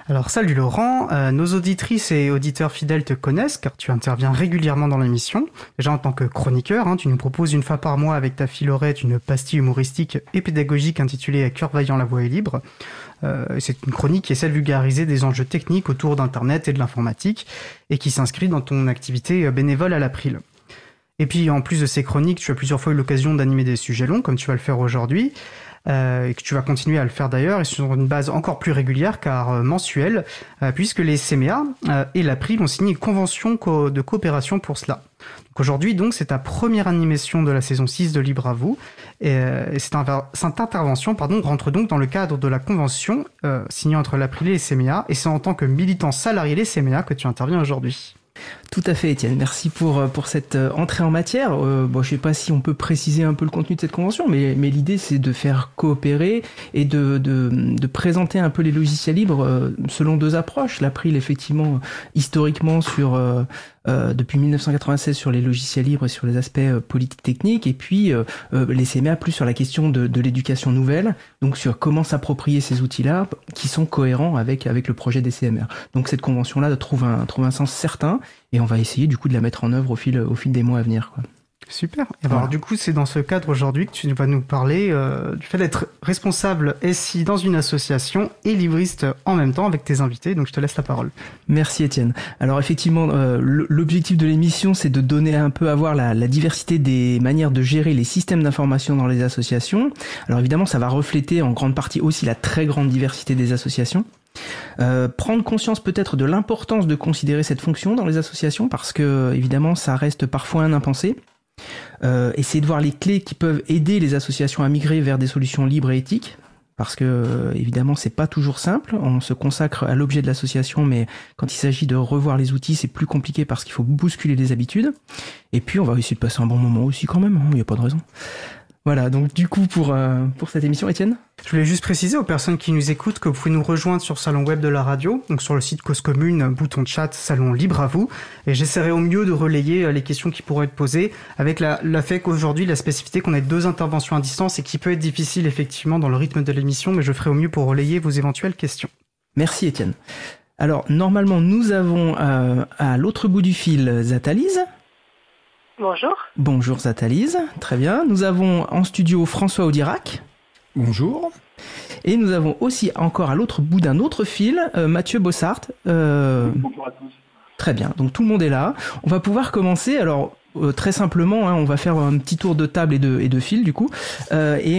Alors salut Laurent, nos auditrices et auditeurs fidèles te connaissent car tu interviens régulièrement dans l'émission. Déjà en tant que chroniqueur, tu nous proposes une fois par mois avec ta fille Laurette une pastille humoristique et pédagogique intitulée « À cœur vaillant, la voix est libre ». C'est une chronique qui essaie de vulgariser des enjeux techniques autour d'Internet et de l'informatique et qui s'inscrit dans ton activité bénévole à l'April. Et puis en plus de ces chroniques, tu as plusieurs fois eu l'occasion d'animer des sujets longs comme tu vas le faire aujourd'hui. Et que tu vas continuer à le faire d'ailleurs, et sur une base encore plus régulière, car mensuelle, puisque les CMA et l'April ont signé une convention de coopération pour cela. Donc aujourd'hui, donc, c'est ta première animation de la saison 6 de Libre à vous, et cette intervention rentre donc dans le cadre de la convention signée entre l'April et les CMA, et c'est en tant que militant salarié des CMA que tu interviens aujourd'hui. Tout à fait, Étienne. Merci pour cette entrée en matière. Je ne sais pas si on peut préciser un peu le contenu de cette convention, mais l'idée, c'est de faire coopérer et de présenter un peu les logiciels libres selon deux approches. L'April, effectivement, historiquement, depuis 1996 sur les logiciels libres et sur les aspects politiques techniques, et puis les CMA plus sur la question de l'éducation nouvelle, donc sur comment s'approprier ces outils-là qui sont cohérents avec le projet des CMR. Donc cette convention-là trouve un sens certain, et on va essayer du coup de la mettre en œuvre au fil des mois à venir, quoi. Super. Et alors du coup, c'est dans ce cadre aujourd'hui que tu vas nous parler du fait d'être responsable SI dans une association et livriste en même temps avec tes invités. Donc je te laisse la parole. Merci Étienne. Alors effectivement, l'objectif de l'émission, c'est de donner un peu à voir la diversité des manières de gérer les systèmes d'information dans les associations. Alors évidemment, ça va refléter en grande partie aussi la très grande diversité des associations. Prendre conscience peut-être de l'importance de considérer cette fonction dans les associations parce que évidemment ça reste parfois un impensé. Essayer de voir les clés qui peuvent aider les associations à migrer vers des solutions libres et éthiques parce que évidemment c'est pas toujours simple, on se consacre à l'objet de l'association mais quand il s'agit de revoir les outils c'est plus compliqué parce qu'il faut bousculer les habitudes et puis on va essayer de passer un bon moment aussi quand même, il n'y a pas de raison. Voilà, donc du coup pour cette émission, Étienne. Je voulais juste préciser aux personnes qui nous écoutent que vous pouvez nous rejoindre sur le salon web de la radio, donc sur le site Cause Commune, bouton chat, salon libre à vous, et j'essaierai au mieux de relayer les questions qui pourraient être posées, avec la fait qu'aujourd'hui, la spécificité qu'on ait deux interventions à distance et qui peut être difficile effectivement dans le rythme de l'émission, mais je ferai au mieux pour relayer vos éventuelles questions. Merci Étienne. Alors normalement, nous avons à l'autre bout du fil Zatalise. Bonjour. Bonjour Zatalise, très bien. Nous avons en studio François Audirac. Bonjour. Et nous avons aussi encore à l'autre bout d'un autre fil Mathieu Bossart. Bonjour à tous. Très bien, donc tout le monde est là. On va pouvoir commencer, alors très simplement, on va faire un petit tour de table et de fil du coup. Et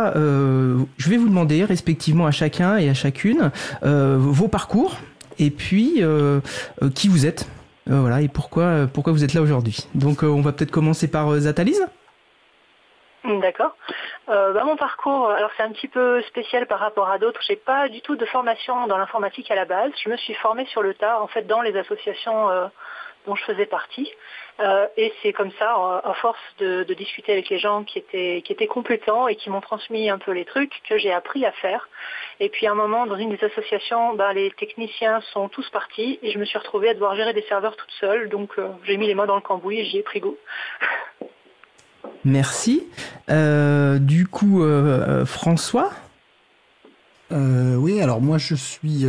je vais vous demander respectivement à chacun et à chacune vos parcours et puis qui vous êtes. Voilà, et pourquoi vous êtes là aujourd'hui. Donc on va peut-être commencer par Zatalise. D'accord. Mon parcours, alors c'est un petit peu spécial par rapport à d'autres. J'ai pas du tout de formation dans l'informatique à la base. Je me suis formée sur le tas, en fait, dans les associations dont je faisais partie. Et c'est comme ça, à force de discuter avec les gens qui étaient compétents et qui m'ont transmis un peu les trucs que j'ai appris à faire. Et puis à un moment, dans une des associations, les techniciens sont tous partis et je me suis retrouvée à devoir gérer des serveurs toute seule. Donc j'ai mis les mains dans le cambouis et j'y ai pris goût. Merci. Du coup, François ? Oui, alors moi je suis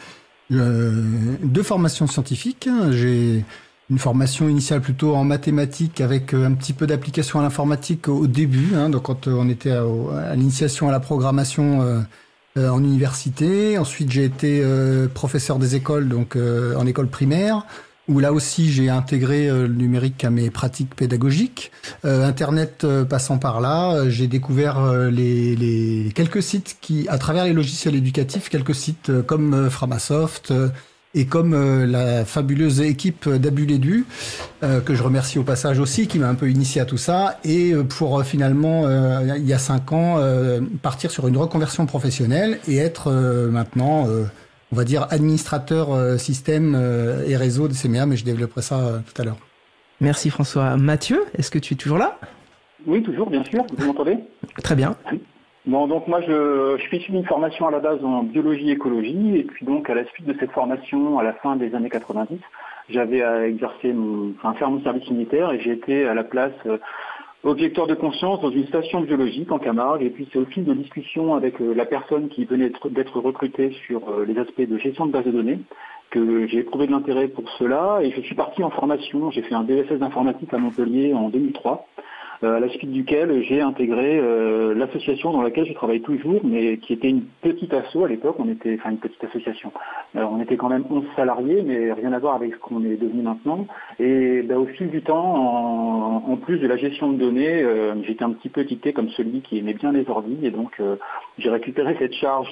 de formation scientifique. J'ai une formation initiale plutôt en mathématiques avec un petit peu d'application à l'informatique au début, donc quand on était à l'initiation à la programmation en université. Ensuite j'ai été professeur des écoles, donc en école primaire, où là aussi j'ai intégré le numérique à mes pratiques pédagogiques. Internet passant par là, j'ai découvert les quelques sites qui, à travers les logiciels éducatifs, quelques sites comme Framasoft et comme la fabuleuse équipe d'Abuledu, que je remercie au passage aussi, qui m'a un peu initié à tout ça, et pour finalement, il y a 5 ans, partir sur une reconversion professionnelle et être maintenant... on va dire administrateur système et réseau de CMA, mais je développerai ça tout à l'heure. Merci François. Mathieu, est-ce que tu es toujours là ? Oui, toujours, bien sûr. Vous m'entendez ? Très bien. Bon, donc moi, je suis issu d'une formation à la base en biologie-écologie, et puis donc à la suite de cette formation, à la fin des années 90, j'avais à exercer faire mon service militaire, et j'ai été à la place objecteur de conscience dans une station biologique en Camargue, et puis c'est au fil de discussions avec la personne qui venait d'être recrutée sur les aspects de gestion de base de données que j'ai éprouvé de l'intérêt pour cela, et je suis parti en formation. J'ai fait un DSS d'informatique à Montpellier en 2003, à la suite duquel j'ai intégré l'association dans laquelle je travaille toujours, mais qui était une petite asso à l'époque. Une petite association. On était quand même 11 salariés, mais rien à voir avec ce qu'on est devenu maintenant. Et au fil du temps, en plus de la gestion de données, j'étais un petit peu étiqueté comme celui qui aimait bien les ordis, et donc j'ai récupéré cette charge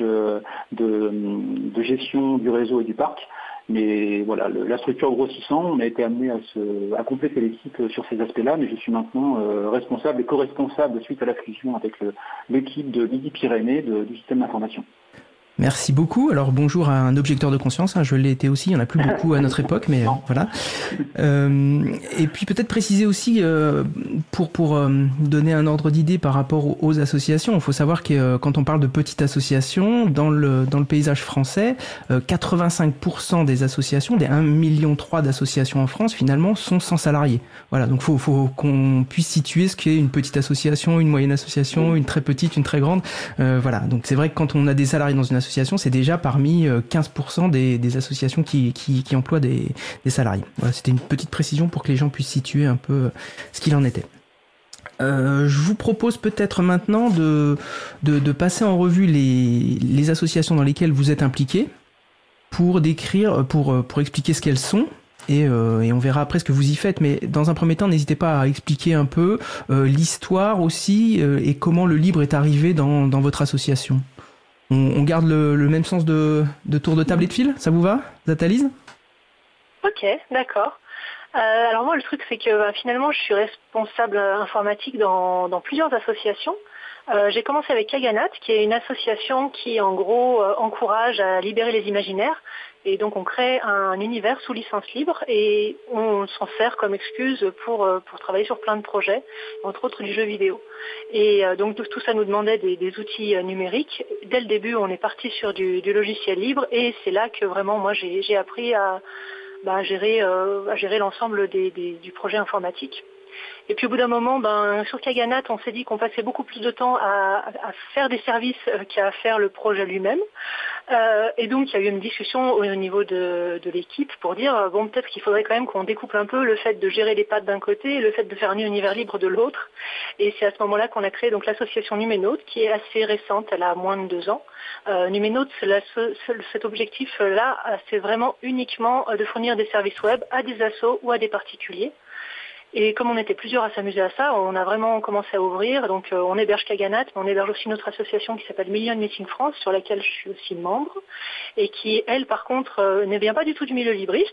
de gestion du réseau et du parc. Mais voilà, la structure grossissant, on a été amené à compléter l'équipe sur ces aspects-là, mais je suis maintenant responsable et co-responsable suite à la fusion avec l'équipe de Midi-Pyrénées du système d'information. Merci beaucoup. Alors bonjour à un objecteur de conscience, je l'ai été aussi, il n'y en a plus beaucoup à notre époque, mais voilà. Et puis peut-être préciser aussi, pour donner un ordre d'idée par rapport aux associations, il faut savoir que quand on parle de petites associations, dans le paysage français, 85% des associations, des 1,3 million d'associations en France, finalement, sont sans salariés. Voilà, donc faut qu'on puisse situer ce qu'est une petite association, une moyenne association, une très petite, une très grande. Voilà, donc c'est vrai que quand on a des salariés dans une association, c'est déjà parmi 15% des associations qui emploient des salariés. Voilà, c'était une petite précision pour que les gens puissent situer un peu ce qu'il en était. Je vous propose peut-être maintenant de passer en revue les associations dans lesquelles vous êtes impliqués pour décrire, pour expliquer ce qu'elles sont. Et on verra après ce que vous y faites, mais dans un premier temps, n'hésitez pas à expliquer un peu l'histoire aussi et comment le libre est arrivé dans votre association. On garde le même sens de tour de table et de fil, ça vous va, Zathalise ? Ok, d'accord. Alors moi, le truc, c'est que finalement, je suis responsable informatique dans plusieurs associations. J'ai commencé avec Kaganat, qui est une association qui, en gros, encourage à libérer les imaginaires. Et donc, on crée un univers sous licence libre et on s'en sert comme excuse pour travailler sur plein de projets, entre autres du jeu vidéo. Et donc, tout ça nous demandait des outils numériques. Dès le début, on est parti sur du logiciel libre et c'est là que vraiment, moi, j'ai appris à gérer l'ensemble du projet informatique. Et puis au bout d'un moment, sur Kaganat, on s'est dit qu'on passait beaucoup plus de temps à faire des services qu'à faire le projet lui-même. Et donc il y a eu une discussion au niveau de l'équipe pour dire peut-être qu'il faudrait quand même qu'on découpe un peu le fait de gérer les pattes d'un côté et le fait de faire un univers libre de l'autre. Et c'est à ce moment-là qu'on a créé donc l'association Numénautes, qui est assez récente, elle a moins de 2 ans. Numénautes, cet objectif-là, c'est vraiment uniquement de fournir des services web à des assos ou à des particuliers. Et comme on était plusieurs à s'amuser à ça, on a vraiment commencé à ouvrir. Donc on héberge Kaganat, mais on héberge aussi notre association qui s'appelle Million Meeting France, sur laquelle je suis aussi membre, et qui, elle, par contre, ne vient pas du tout du milieu libriste.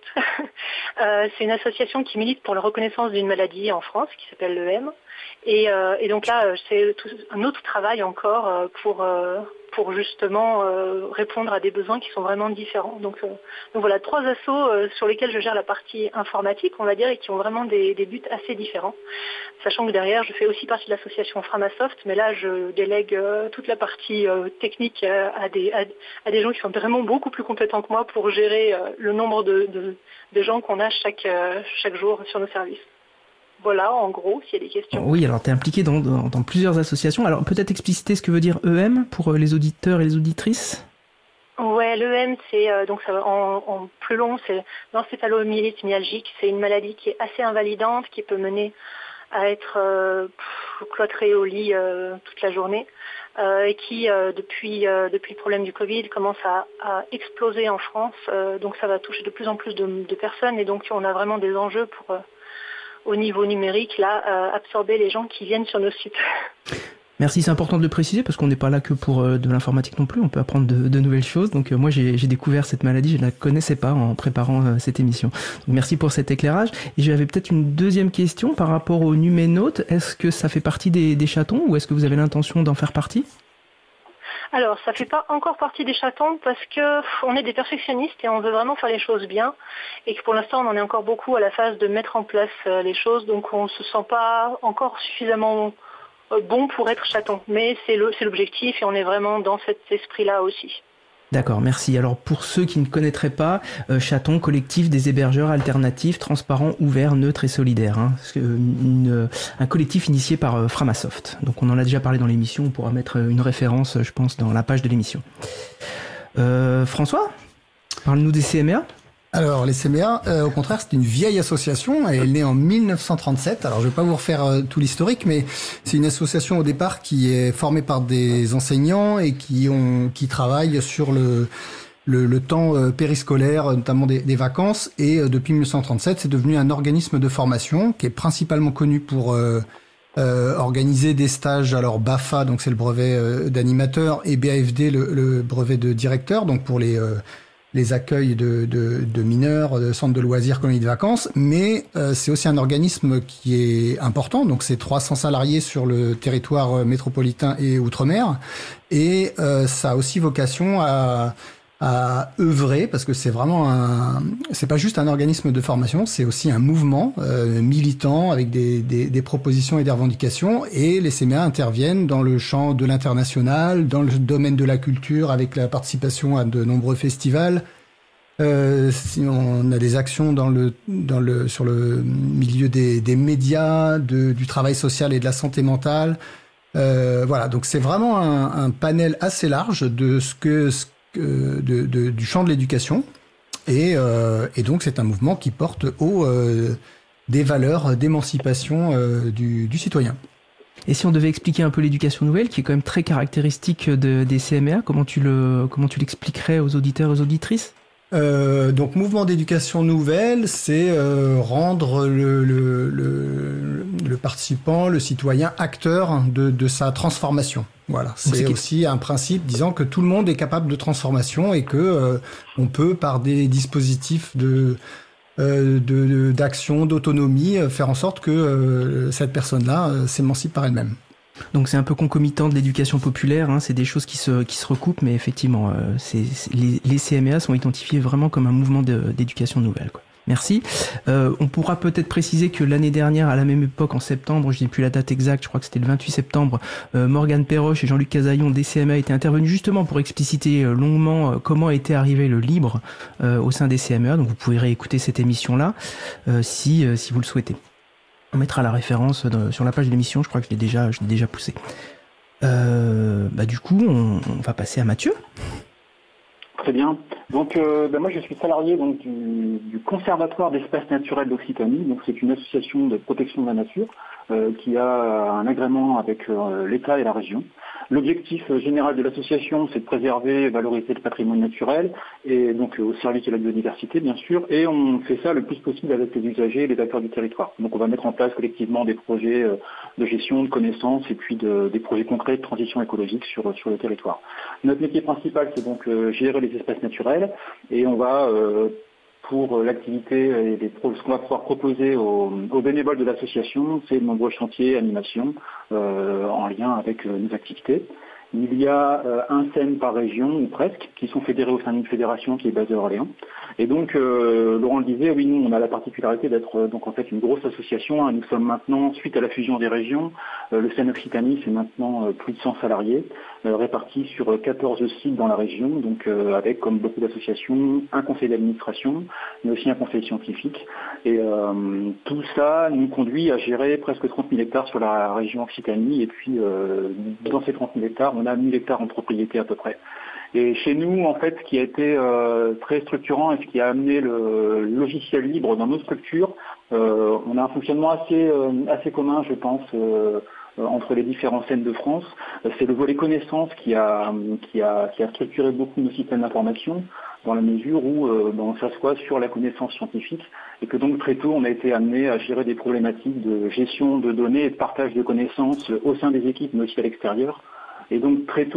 C'est une association qui milite pour la reconnaissance d'une maladie en France, qui s'appelle l'EM. Et donc là, c'est un autre travail encore pour justement répondre à des besoins qui sont vraiment différents. Donc voilà, 3 assos sur lesquels je gère la partie informatique, on va dire, et qui ont vraiment des buts assez différents. Sachant que derrière, je fais aussi partie de l'association Framasoft, mais là, je délègue toute la partie technique à des gens qui sont vraiment beaucoup plus compétents que moi pour gérer le nombre de gens qu'on a chaque jour sur nos services. Voilà, en gros, s'il y a des questions. Oui, alors tu es impliqué dans plusieurs associations. Alors peut-être expliciter ce que veut dire EM pour les auditeurs et les auditrices. Ouais, l'EM, c'est donc ça, en plus long, c'est l'encéphalomyélite myalgique. C'est une maladie qui est assez invalidante, qui peut mener à être cloîtré au lit toute la journée, et qui depuis le problème du Covid commence à exploser en France. Donc ça va toucher de plus en plus de personnes, et donc on a vraiment des enjeux pour au niveau numérique, là, absorber les gens qui viennent sur nos sites. Merci, c'est important de le préciser parce qu'on n'est pas là que pour de l'informatique non plus, on peut apprendre de nouvelles choses. Donc moi j'ai découvert cette maladie, je ne la connaissais pas en préparant cette émission. Donc, merci pour cet éclairage. Et j'avais peut-être une deuxième question par rapport aux Numénautes. Est-ce que ça fait partie des chatons ou est-ce que vous avez l'intention d'en faire partie ? Alors, ça fait pas encore partie des chatons parce que on est des perfectionnistes et on veut vraiment faire les choses bien et que pour l'instant on en est encore beaucoup à la phase de mettre en place les choses, donc on se sent pas encore suffisamment bon pour être chaton. Mais c'est l'objectif et on est vraiment dans cet esprit-là aussi. D'accord, merci. Alors pour ceux qui ne connaîtraient pas, Chaton, collectif des hébergeurs alternatifs, transparents, ouverts, neutres et solidaires. Hein. Un collectif initié par Framasoft. Donc on en a déjà parlé dans l'émission, on pourra mettre une référence, je pense, dans la page de l'émission. François, parle-nous des CMA. Alors, les CMA, au contraire, c'est une vieille association. Elle est née en 1937. Alors, je vais pas vous refaire tout l'historique, mais c'est une association au départ qui est formée par des enseignants et qui travaillent sur le temps périscolaire, notamment des vacances. Et depuis 1937, c'est devenu un organisme de formation qui est principalement connu pour organiser des stages. Alors, BAFA, donc c'est le brevet d'animateur, et BAFD, le brevet de directeur, donc pour les accueils de mineurs, de centres de loisirs, colonies de vacances, mais c'est aussi un organisme qui est important, donc c'est 300 salariés sur le territoire métropolitain et outre-mer, et ça a aussi vocation à œuvrer, parce que c'est vraiment c'est pas juste un organisme de formation, c'est aussi un mouvement militant avec des propositions et des revendications, et les CMA interviennent dans le champ de l'international, dans le domaine de la culture, avec la participation à de nombreux festivals. Si on a des actions sur le milieu des médias, du travail social et de la santé mentale. Voilà, donc c'est vraiment un panel assez large de du champ de l'éducation, et donc c'est un mouvement qui porte haut des valeurs d'émancipation du citoyen. Et si on devait expliquer un peu l'éducation nouvelle, qui est quand même très caractéristique des CMA, comment tu l'expliquerais aux auditeurs et aux auditrices ? Donc mouvement d'éducation nouvelle, c'est rendre le participant, le citoyen, acteur de sa transformation. Voilà, c'est aussi un principe disant que tout le monde est capable de transformation et que on peut, par des dispositifs d'action, d'autonomie, faire en sorte que cette personne-là s'émancipe par elle-même. Donc c'est un peu concomitant de l'éducation populaire, hein, c'est des choses qui se recoupent, mais effectivement, les CMA sont identifiés vraiment comme un mouvement d'éducation nouvelle, quoi. Merci. On pourra peut-être préciser que l'année dernière, à la même époque, en septembre, je n'ai plus la date exacte, je crois que c'était le 28 septembre, Morgane Perroche et Jean-Luc Casaillon des CMA étaient intervenus justement pour expliciter longuement comment était arrivé le libre au sein des CMA. Donc vous pouvez réécouter cette émission-là si vous le souhaitez. On mettra la référence sur la page de l'émission, je crois que je l'ai déjà poussé. Du coup, on va passer à Mathieu. Très bien. Donc, moi, je suis salarié donc du Conservatoire d'espaces naturels d'Occitanie. Donc, c'est une association de protection de la nature qui a un agrément avec l'État et la région. L'objectif général de l'association, c'est de préserver et valoriser le patrimoine naturel, et donc au service de la biodiversité, bien sûr, et on fait ça le plus possible avec les usagers et les acteurs du territoire. Donc on va mettre en place collectivement des projets de gestion, de connaissances, et puis des projets concrets de transition écologique sur le territoire. Notre métier principal, c'est donc gérer les espaces naturels, et on va pour l'activité et ce qu'on va pouvoir proposer aux bénévoles de l'association, c'est de nombreux chantiers, animations en lien avec nos activités. Il y a un SEM par région, ou presque, qui sont fédérés au sein d'une fédération qui est basée à Orléans. Et donc, Laurent le disait, oui, nous, on a la particularité d'être donc en fait une grosse association. Hein. Nous sommes maintenant, suite à la fusion des régions, le SEM Occitanie, c'est maintenant plus de 100 salariés, répartis sur 14 sites dans la région, donc avec, comme beaucoup d'associations, un conseil d'administration, mais aussi un conseil scientifique. Et tout ça nous conduit à gérer presque 30 000 hectares sur la région Occitanie. Et puis, dans ces 30 000 hectares, on a 1 000 hectares en propriété à peu près. Et chez nous, en fait, ce qui a été très structurant et ce qui a amené le logiciel libre dans nos structures, on a un fonctionnement assez commun, je pense, entre les différents scènes de France. C'est le volet connaissance qui a structuré beaucoup nos systèmes d'information, dans la mesure où on s'assoit sur la connaissance scientifique, et que donc très tôt on a été amené à gérer des problématiques de gestion de données et de partage de connaissances au sein des équipes, mais aussi à l'extérieur. Et donc assez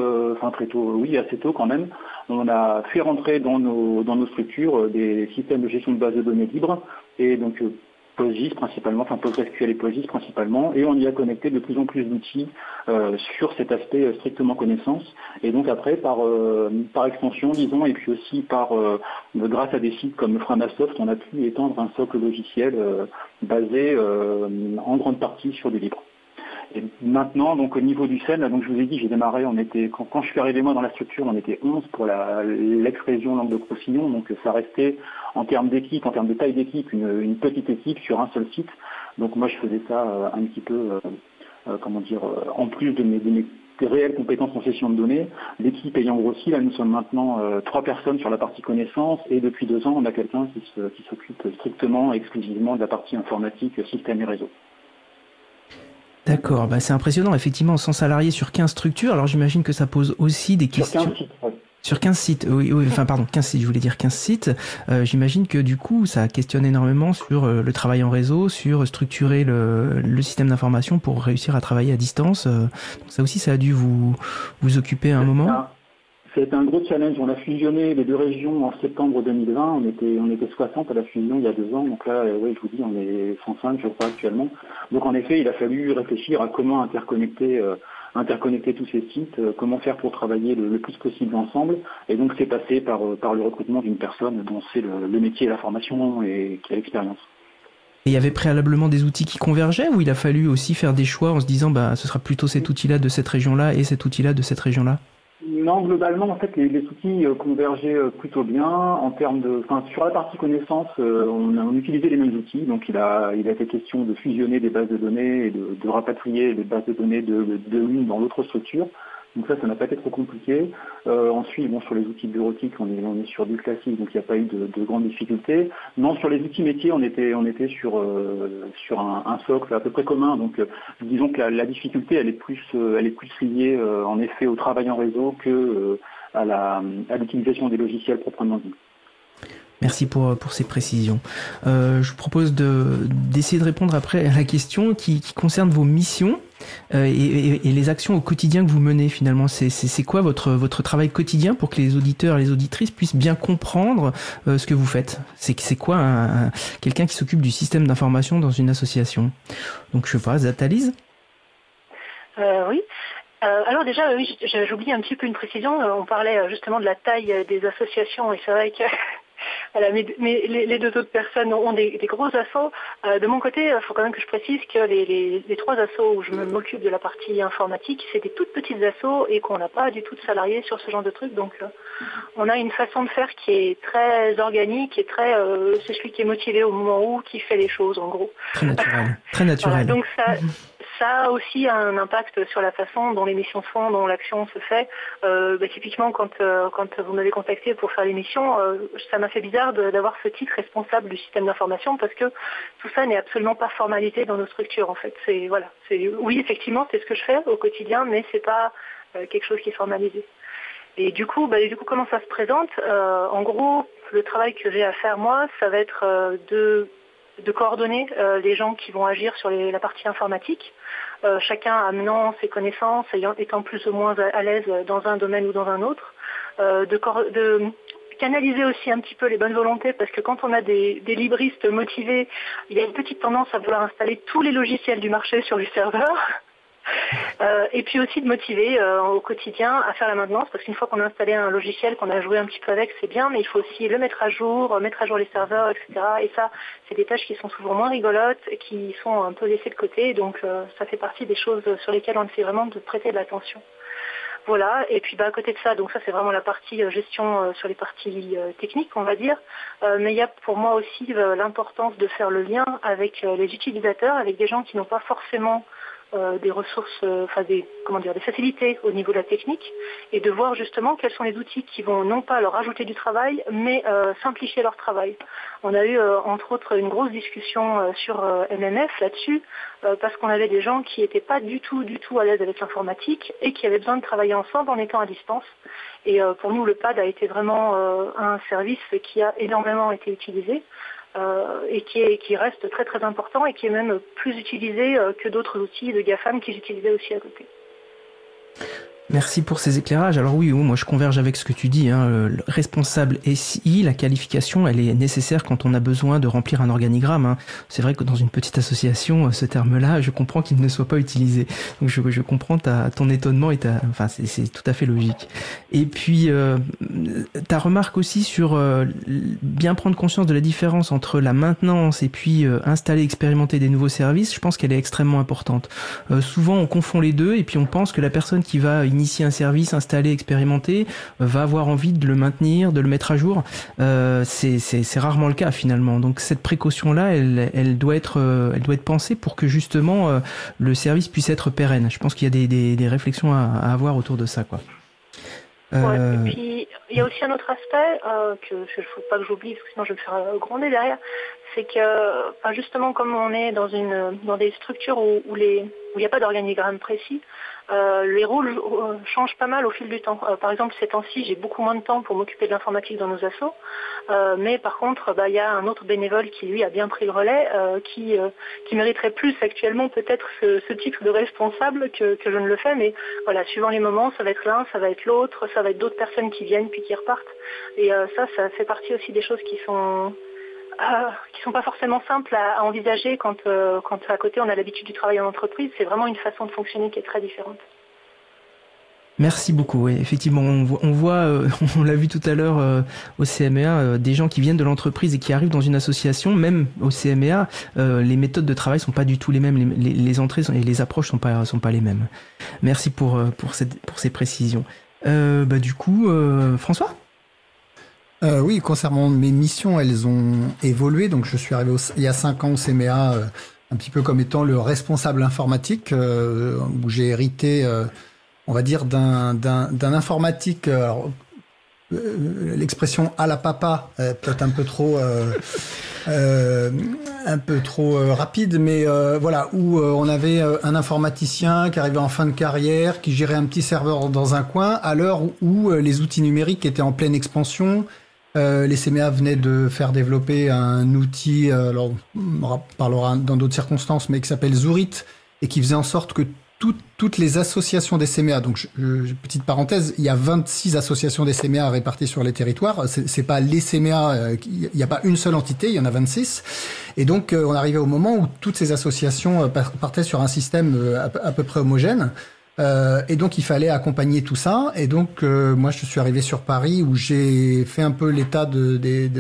tôt quand même, on a fait rentrer dans nos structures des systèmes de gestion de base de données libres, et donc PostGIS principalement, PostgreSQL et PostGIS principalement, et on y a connecté de plus en plus d'outils sur cet aspect strictement connaissance. Et donc après, par extension, disons, et puis aussi grâce à des sites comme Framasoft, on a pu étendre un socle logiciel basé en grande partie sur du libre. Et maintenant, donc au niveau du SEN, là, donc je vous ai dit, j'ai démarré, quand je suis arrivé moi dans la structure, on était 11 pour l'ex-région Languedoc-Roussillon, donc ça restait en termes d'équipe, en termes de taille d'équipe, une petite équipe sur un seul site. Donc moi je faisais ça un petit peu, en plus de mes réelles compétences en session de données. L'équipe ayant grossi, là nous sommes maintenant 3 personnes sur la partie connaissance et depuis 2 ans on a quelqu'un qui s'occupe strictement, exclusivement de la partie informatique, système et réseau. D'accord, c'est impressionnant, effectivement, 100 salariés sur 15 structures, alors j'imagine que ça pose aussi des questions... Sur 15 sites, ouais. Sur 15 sites, oui, 15 sites, je voulais dire 15 sites. J'imagine que du coup, ça questionne énormément sur le travail en réseau, sur structurer le système d'information pour réussir à travailler à distance. Donc ça aussi, ça a dû vous occuper à un moment. C'est un gros challenge. On a fusionné les 2 régions en septembre 2020. On était 60 à la fusion il y a 2 ans. Donc là, je vous dis, on est 105, je crois, actuellement. Donc en effet, il a fallu réfléchir à comment interconnecter tous ces sites, comment faire pour travailler le plus possible ensemble. Et donc c'est passé par le recrutement d'une personne dont c'est le métier et la formation et qui a l'expérience. Et il y avait préalablement des outils qui convergeaient ou il a fallu aussi faire des choix en se disant ce sera plutôt cet outil-là de cette région-là et cet outil-là de cette région-là? Non, globalement, en fait, les outils convergeaient plutôt bien en termes sur la partie connaissance, on utilisait les mêmes outils. Donc, il a été question de fusionner des bases de données et de rapatrier les bases de données de l'une dans l'autre structure. Donc ça n'a pas été trop compliqué. Ensuite, sur les outils bureautiques, on est sur du classique, donc il n'y a pas eu de grandes difficultés. Non, sur les outils métiers, on était sur un socle à peu près commun. Donc disons que la difficulté, elle est plus liée en effet au travail en réseau que à l'utilisation des logiciels proprement dit. Merci pour ces précisions. Je vous propose d'essayer de répondre après à la question qui concerne vos missions et les actions au quotidien que vous menez finalement. C'est quoi votre travail quotidien pour que les auditeurs et les auditrices puissent bien comprendre ce que vous faites? C'est quoi quelqu'un qui s'occupe du système d'information dans une association? Donc je sais pas, Zathalise? Oui. Alors déjà, oui, j'oublie un petit peu une précision. On parlait justement de la taille des associations et c'est vrai que voilà, mais les 2 autres personnes ont des gros assos. De mon côté, il faut quand même que je précise que les 3 assos où je m'occupe de la partie informatique, c'est des toutes petites assos et qu'on n'a pas du tout de salariés sur ce genre de trucs. Donc, on a une façon de faire qui est très organique et c'est celui qui est motivé au moment où qui fait les choses, en gros. Très naturel. Très naturel. Voilà, donc ça a aussi un impact sur la façon dont les missions se font, dont l'action se fait. Typiquement, quand vous m'avez contacté pour faire l'émission, ça m'a fait bizarre d'avoir ce titre responsable du système d'information parce que tout ça n'est absolument pas formalité dans nos structures en fait. Oui, effectivement, c'est ce que je fais au quotidien, mais c'est pas quelque chose qui est formalisé. Et du coup, comment ça se présente? En gros, le travail que j'ai à faire moi, ça va être de coordonner les gens qui vont agir sur la partie informatique, chacun amenant ses connaissances, étant plus ou moins à l'aise dans un domaine ou dans un autre, de canaliser aussi un petit peu les bonnes volontés, parce que quand on a des libristes motivés, il y a une petite tendance à vouloir installer tous les logiciels du marché sur les serveurs. Et puis aussi de motiver au quotidien à faire la maintenance, parce qu'une fois qu'on a installé un logiciel, qu'on a joué un petit peu avec, c'est bien, mais il faut aussi le mettre à jour les serveurs, etc. Et ça, c'est des tâches qui sont souvent moins rigolotes, qui sont un peu laissées de côté, donc ça fait partie des choses sur lesquelles on essaie vraiment de prêter de l'attention. Voilà, et puis à côté de ça, donc ça c'est vraiment la partie gestion sur les parties techniques, on va dire, mais il y a pour moi aussi l'importance de faire le lien avec les utilisateurs, avec des gens qui n'ont pas forcément des ressources, des facilités au niveau de la technique, et de voir justement quels sont les outils qui vont non pas leur ajouter du travail, mais simplifier leur travail. On a eu entre autres une grosse discussion sur MMF là-dessus, parce qu'on avait des gens qui n'étaient pas du tout à l'aise avec l'informatique et qui avaient besoin de travailler ensemble en étant à distance. Et pour nous, le PAD a été vraiment un service qui a énormément été utilisé. Et qui reste très très important et qui est même plus utilisé que d'autres outils de GAFAM qui j'utilisais aussi à côté. Merci pour ces éclairages. Alors oui, moi je converge avec ce que tu dis. Le responsable SI, la qualification, elle est nécessaire quand on a besoin de remplir un organigramme. C'est vrai que dans une petite association, ce terme-là, je comprends qu'il ne soit pas utilisé. Donc je comprends ton étonnement et c'est tout à fait logique. Et puis ta remarque aussi sur bien prendre conscience de la différence entre la maintenance et puis installer, expérimenter des nouveaux services. Je pense qu'elle est extrêmement importante. Souvent on confond les deux et puis on pense que la personne qui va initier un service, installer, expérimenter, va avoir envie de le maintenir, de le mettre à jour. C'est rarement le cas finalement. Donc cette précaution-là, elle doit être pensée pour que justement le service puisse être pérenne. Je pense qu'il y a des réflexions à avoir autour de ça, quoi. Ouais, et puis il y a aussi un autre aspect que je ne faut pas que j'oublie parce que sinon je vais me faire gronder derrière. C'est que justement comme on est dans des structures où il n'y a pas d'organigramme précis, les rôles changent pas mal au fil du temps. Par exemple, ces temps-ci, j'ai beaucoup moins de temps pour m'occuper de l'informatique dans nos assos, mais par contre, il y a un autre bénévole qui, lui, a bien pris le relais, qui mériterait plus actuellement peut-être ce titre de responsable que je ne le fais, mais voilà, suivant les moments, ça va être l'un, ça va être l'autre, ça va être d'autres personnes qui viennent puis qui repartent. Et ça fait partie aussi des choses qui sont pas forcément simples à envisager quand à côté on a l'habitude du travail en entreprise. C'est vraiment une façon de fonctionner qui est très différente. Merci beaucoup. Oui, effectivement, on voit, on l'a vu tout à l'heure au CMEA, des gens qui viennent de l'entreprise et qui arrivent dans une association. Même au CMEA, les méthodes de travail sont pas du tout les mêmes. Les entrées et les approches sont pas les mêmes. Merci pour ces précisions. Du coup, François. Oui, concernant mes missions, elles ont évolué. Donc, je suis arrivé il y a 5 ans au CMEA, un petit peu comme étant le responsable informatique, où j'ai hérité, on va dire, d'un informatique. Alors, l'expression à la papa, peut-être un peu trop rapide, mais voilà, où on avait un informaticien qui arrivait en fin de carrière, qui gérait un petit serveur dans un coin, à l'heure où les outils numériques étaient en pleine expansion. Les CMEA venaient de faire développer un outil, alors on en parlera dans d'autres circonstances, mais qui s'appelle Zourit, et qui faisait en sorte que toutes les associations des CMEA, donc petite parenthèse, il y a 26 associations des CMEA réparties sur les territoires, c'est pas les CMEA, il n'y a pas une seule entité, il y en a 26, et donc on arrivait au moment où toutes ces associations partaient sur un système à peu près homogène. Et donc il fallait accompagner tout ça. Et donc moi je suis arrivé sur Paris où j'ai fait un peu l'état de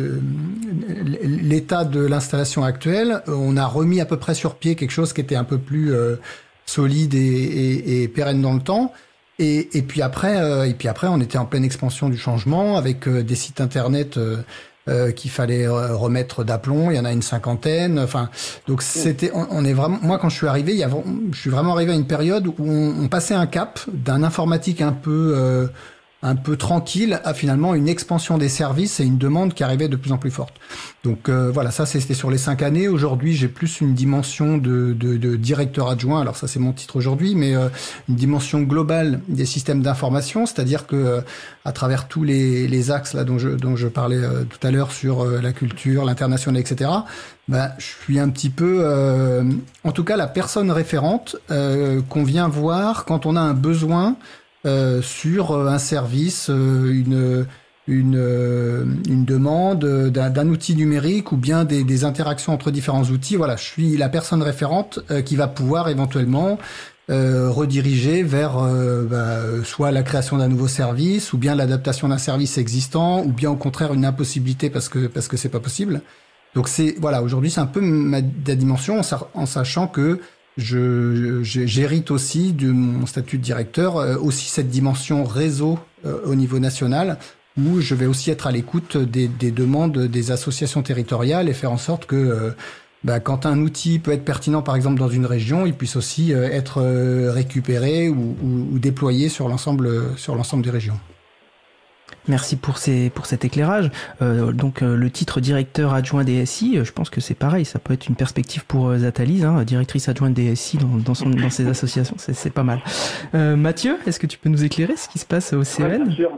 l'installation actuelle. On a remis à peu près sur pied quelque chose qui était un peu plus solide et pérenne dans le temps. Et puis après on était en pleine expansion du changement avec des sites internet qu'il fallait remettre d'aplomb. Il y en a une 50aine. Enfin, donc on est vraiment. Moi, quand je suis arrivé, je suis vraiment arrivé à une période où on passait un cap d'un informatique un peu tranquille à finalement une expansion des services et une demande qui arrivait de plus en plus forte. Donc voilà, ça c'était sur les 5 années. Aujourd'hui, j'ai plus une dimension de directeur adjoint. Alors ça c'est mon titre aujourd'hui, mais une dimension globale des systèmes d'information, c'est-à-dire que à travers tous les axes là dont je parlais tout à l'heure sur la culture, l'international, etc. Je suis un petit peu, en tout cas la personne référente qu'on vient voir quand on a un besoin sur un service, une demande d'un outil numérique ou bien des interactions entre différents outils. Voilà, je suis la personne référente qui va pouvoir éventuellement rediriger vers soit la création d'un nouveau service ou bien l'adaptation d'un service existant ou bien au contraire une impossibilité parce que c'est pas possible. Donc aujourd'hui c'est un peu ma dimension en sachant que j'hérite aussi de mon statut de directeur aussi cette dimension réseau au niveau national où je vais aussi être à l'écoute des demandes des associations territoriales et faire en sorte que quand un outil peut être pertinent par exemple dans une région, il puisse aussi être récupéré ou déployé sur l'ensemble des régions. Merci pour cet éclairage. Donc le titre directeur adjoint DSI, je pense que c'est pareil, ça peut être une perspective pour Zatalise, directrice adjointe DSI dans ses associations, c'est pas mal. Mathieu, est-ce que tu peux nous éclairer ce qui se passe au CEN ? Bien sûr.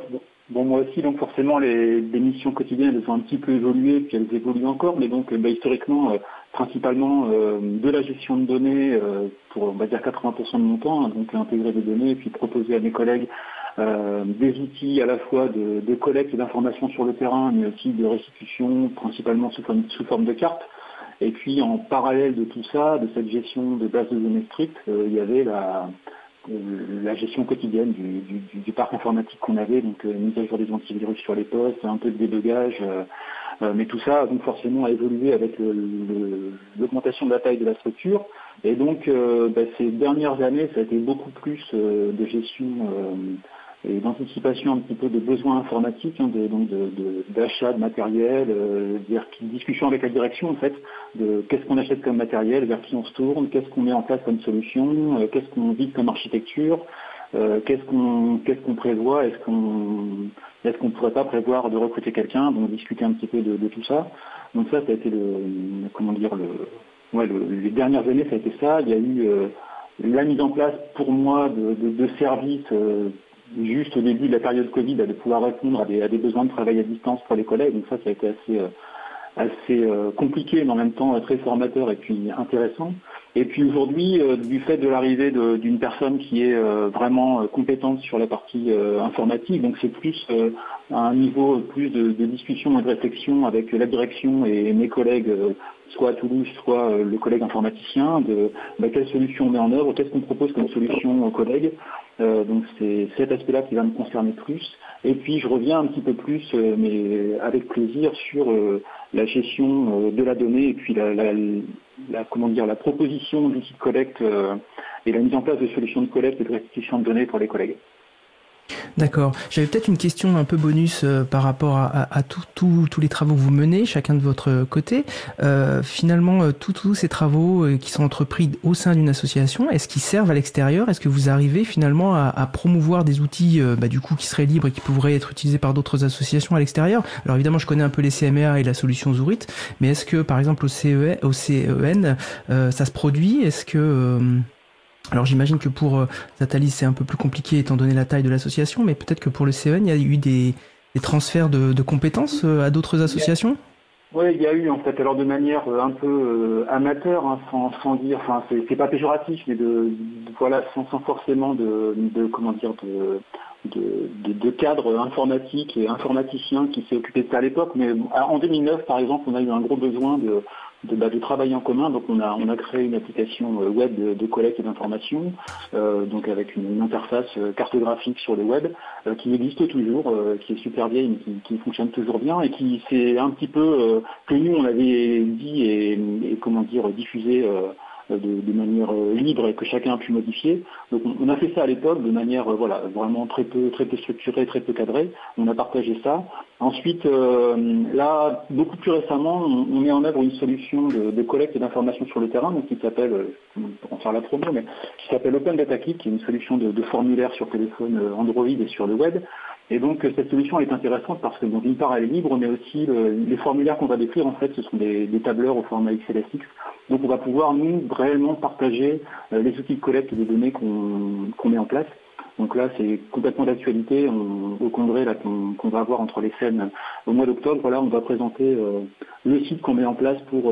Bon, moi aussi, donc forcément, les missions quotidiennes, elles ont un petit peu évolué, puis elles évoluent encore, mais donc historiquement, principalement de la gestion de données pour, on va dire, 80% de mon temps, hein, donc intégrer des données et puis proposer à mes collègues des outils à la fois de collecte d'informations sur le terrain, mais aussi de restitution, principalement sous forme de cartes. Et puis en parallèle de tout ça, de cette gestion de bases de données strictes, il y avait la gestion quotidienne du parc informatique qu'on avait, donc mise à jour des antivirus sur les postes, un peu de débugage, mais tout ça donc forcément a évolué avec l'augmentation de la taille de la structure. Et donc ces dernières années, ça a été beaucoup plus de gestion et d'anticipation un petit peu de besoins informatiques, hein, d'achat de matériel, discussion avec la direction en fait, de qu'est-ce qu'on achète comme matériel, vers qui on se tourne, qu'est-ce qu'on met en place comme solution, qu'est-ce qu'on vise comme architecture, qu'est-ce qu'on prévoit, est-ce qu'on pourrait pas prévoir de recruter quelqu'un, donc discuter un petit peu de tout ça. Donc ça a été les dernières années, ça a été ça. Il y a eu la mise en place pour moi de services juste au début de la période Covid, de pouvoir répondre à des besoins de travail à distance pour les collègues. Donc ça a été assez compliqué, mais en même temps très formateur et puis intéressant. Et puis aujourd'hui, du fait de l'arrivée d'une personne qui est vraiment compétente sur la partie informatique, donc c'est plus à un niveau plus de discussion et de réflexion avec la direction et mes collègues, soit à Toulouse, soit le collègue informaticien, de quelle solution on met en œuvre, qu'est-ce qu'on propose comme solution aux collègues. Donc c'est cet aspect-là qui va me concerner plus. Et puis je reviens un petit peu plus, mais avec plaisir, sur la gestion de la donnée et puis la proposition d'outils de collecte et la mise en place de solutions de collecte et de restitution de données pour les collègues. D'accord. J'avais peut-être une question un peu bonus par rapport à tous les travaux que vous menez, chacun de votre côté. Finalement, tous ces travaux qui sont entrepris au sein d'une association, est-ce qu'ils servent à l'extérieur? Est-ce que vous arrivez finalement à promouvoir des outils du coup qui seraient libres et qui pourraient être utilisés par d'autres associations à l'extérieur? Alors évidemment, je connais un peu les CMA et la solution Zurit, mais est-ce que par exemple au CEN, ça se produit? Est-ce que alors j'imagine que pour Zatalis c'est un peu plus compliqué étant donné la taille de l'association, mais peut-être que pour le CEN il y a eu des transferts de compétences à d'autres associations? Oui, il y a eu en fait, alors de manière un peu amateur, hein, sans dire, enfin c'est pas péjoratif, mais sans forcément de cadre informatique et informaticien qui s'est occupé de ça à l'époque. Mais en 2009 par exemple, on a eu un gros besoin de travailler en commun, donc on a créé une application web de collecte et d'information, donc avec une interface cartographique sur le web qui existe toujours, qui est super vieille mais qui fonctionne toujours bien et qui s'est un petit peu que nous on avait dit et diffusé de manière libre et que chacun a pu modifier. Donc on a fait ça à l'époque de manière vraiment très peu structurée, très peu cadrée. On a partagé ça. Ensuite, là, beaucoup plus récemment, on met en œuvre une solution de collecte d'informations sur le terrain, donc qui s'appelle, pour en faire la promo, mais qui s'appelle Open Data Click, qui est une solution de formulaire sur téléphone Android et sur le web. Et donc cette solution est intéressante parce que d'une part elle est libre, mais aussi les formulaires qu'on va décrire en fait ce sont des tableurs au format XLSX. Donc on va pouvoir nous réellement partager les outils de collecte des données qu'on met en place. Donc là c'est complètement d'actualité. Au congrès là qu'on va avoir entre les scènes au mois d'octobre, là on va présenter le site qu'on met en place pour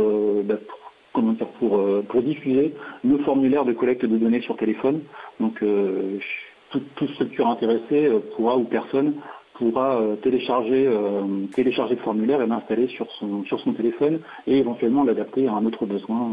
diffuser nos formulaires de collecte de données sur téléphone. Donc toute structure intéressée pourra télécharger le formulaire et l'installer sur son téléphone et éventuellement l'adapter à un autre besoin,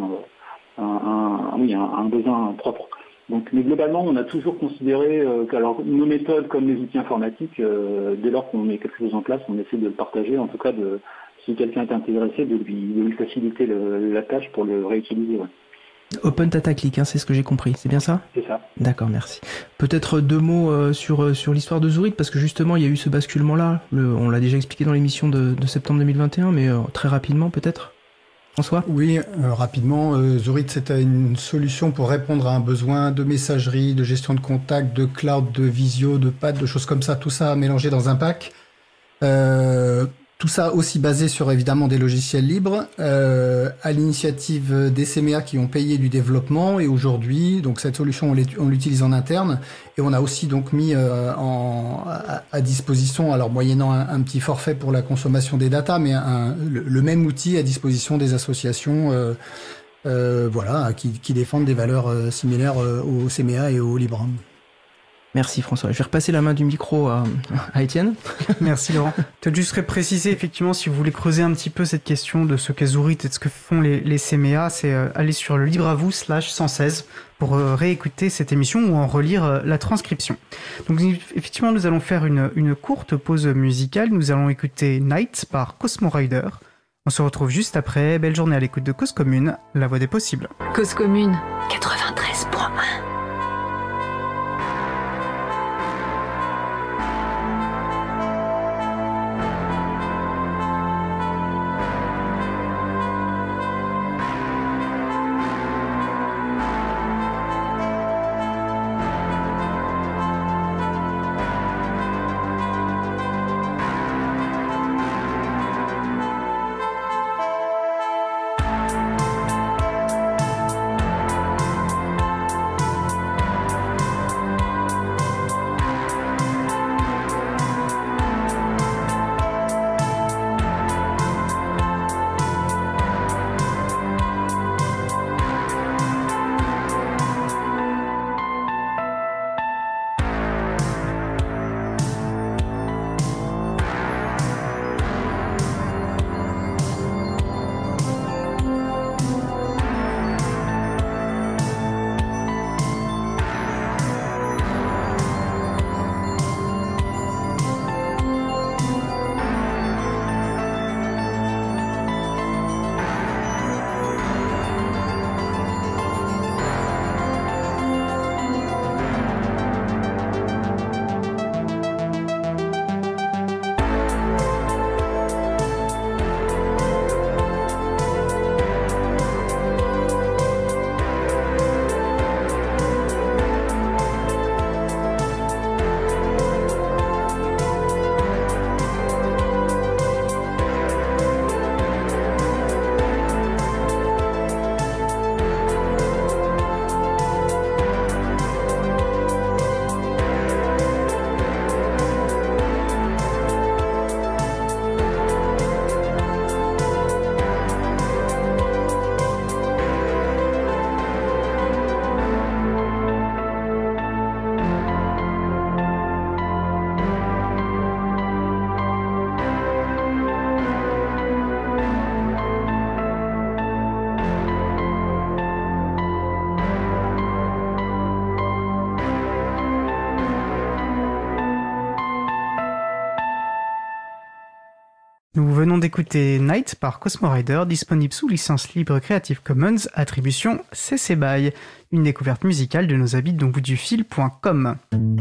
un besoin propre. Donc, mais globalement, on a toujours considéré que nos méthodes comme les outils informatiques, dès lors qu'on met quelque chose en place, on essaie de le partager, en tout cas si quelqu'un est intéressé, de lui faciliter la tâche pour le réutiliser. Ouais. Open Data Click, c'est ce que j'ai compris, c'est bien ça? C'est ça. D'accord, merci. Peut-être deux mots sur l'histoire de Zurit, parce que justement il y a eu ce basculement-là, on l'a déjà expliqué dans l'émission de septembre 2021, mais très rapidement peut-être, François? Oui, rapidement, Zurit c'était une solution pour répondre à un besoin de messagerie, de gestion de contact, de cloud, de visio, de pad, de choses comme ça, tout ça mélangé dans un pack. Tout ça aussi basé sur évidemment des logiciels libres, à l'initiative des CMA qui ont payé du développement, et aujourd'hui, donc cette solution on l'utilise en interne, et on a aussi donc mis à disposition, alors moyennant un petit forfait pour la consommation des datas, mais le même outil à disposition des associations qui défendent des valeurs similaires au CMA et au Libre. Merci François. Je vais repasser la main du micro à Étienne. Merci Laurent. Peut-être juste préciser, effectivement, si vous voulez creuser un petit peu cette question de ce qu'est Zourit et de ce que font les CMA, c'est aller sur le libreavou/116 pour réécouter cette émission ou en relire la transcription. Donc effectivement, nous allons faire une courte pause musicale. Nous allons écouter Night par Cosmo Rider. On se retrouve juste après. Belle journée à l'écoute de Cause Commune, la voix des possibles. Cause Commune 93.1. Nous venons d'écouter Night par Cosmo Rider, disponible sous licence libre Creative Commons, attribution CC BY, une découverte musicale de nos habits donboutdufil.com.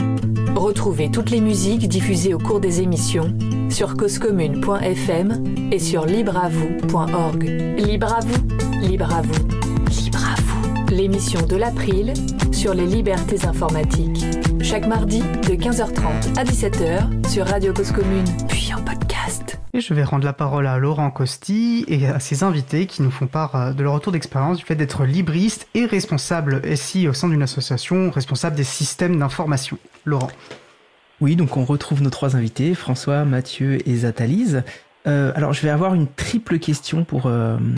Retrouvez toutes les musiques diffusées au cours des émissions sur causecommune.fm et sur libreavou.org. Libre à vous, libre à vous, libre à vous. L'émission de l'April sur les libertés informatiques. Chaque mardi de 15h30 à 17h sur Radio Cause Commune, puis en podcast. Et je vais rendre la parole à Laurent Costi et à ses invités qui nous font part de leur retour d'expérience du fait d'être libriste et responsable SI au sein d'une association, responsable des systèmes d'information. Laurent. Oui, donc on retrouve nos trois invités, François, Mathieu et Zatalise. Alors je vais avoir une triple question pour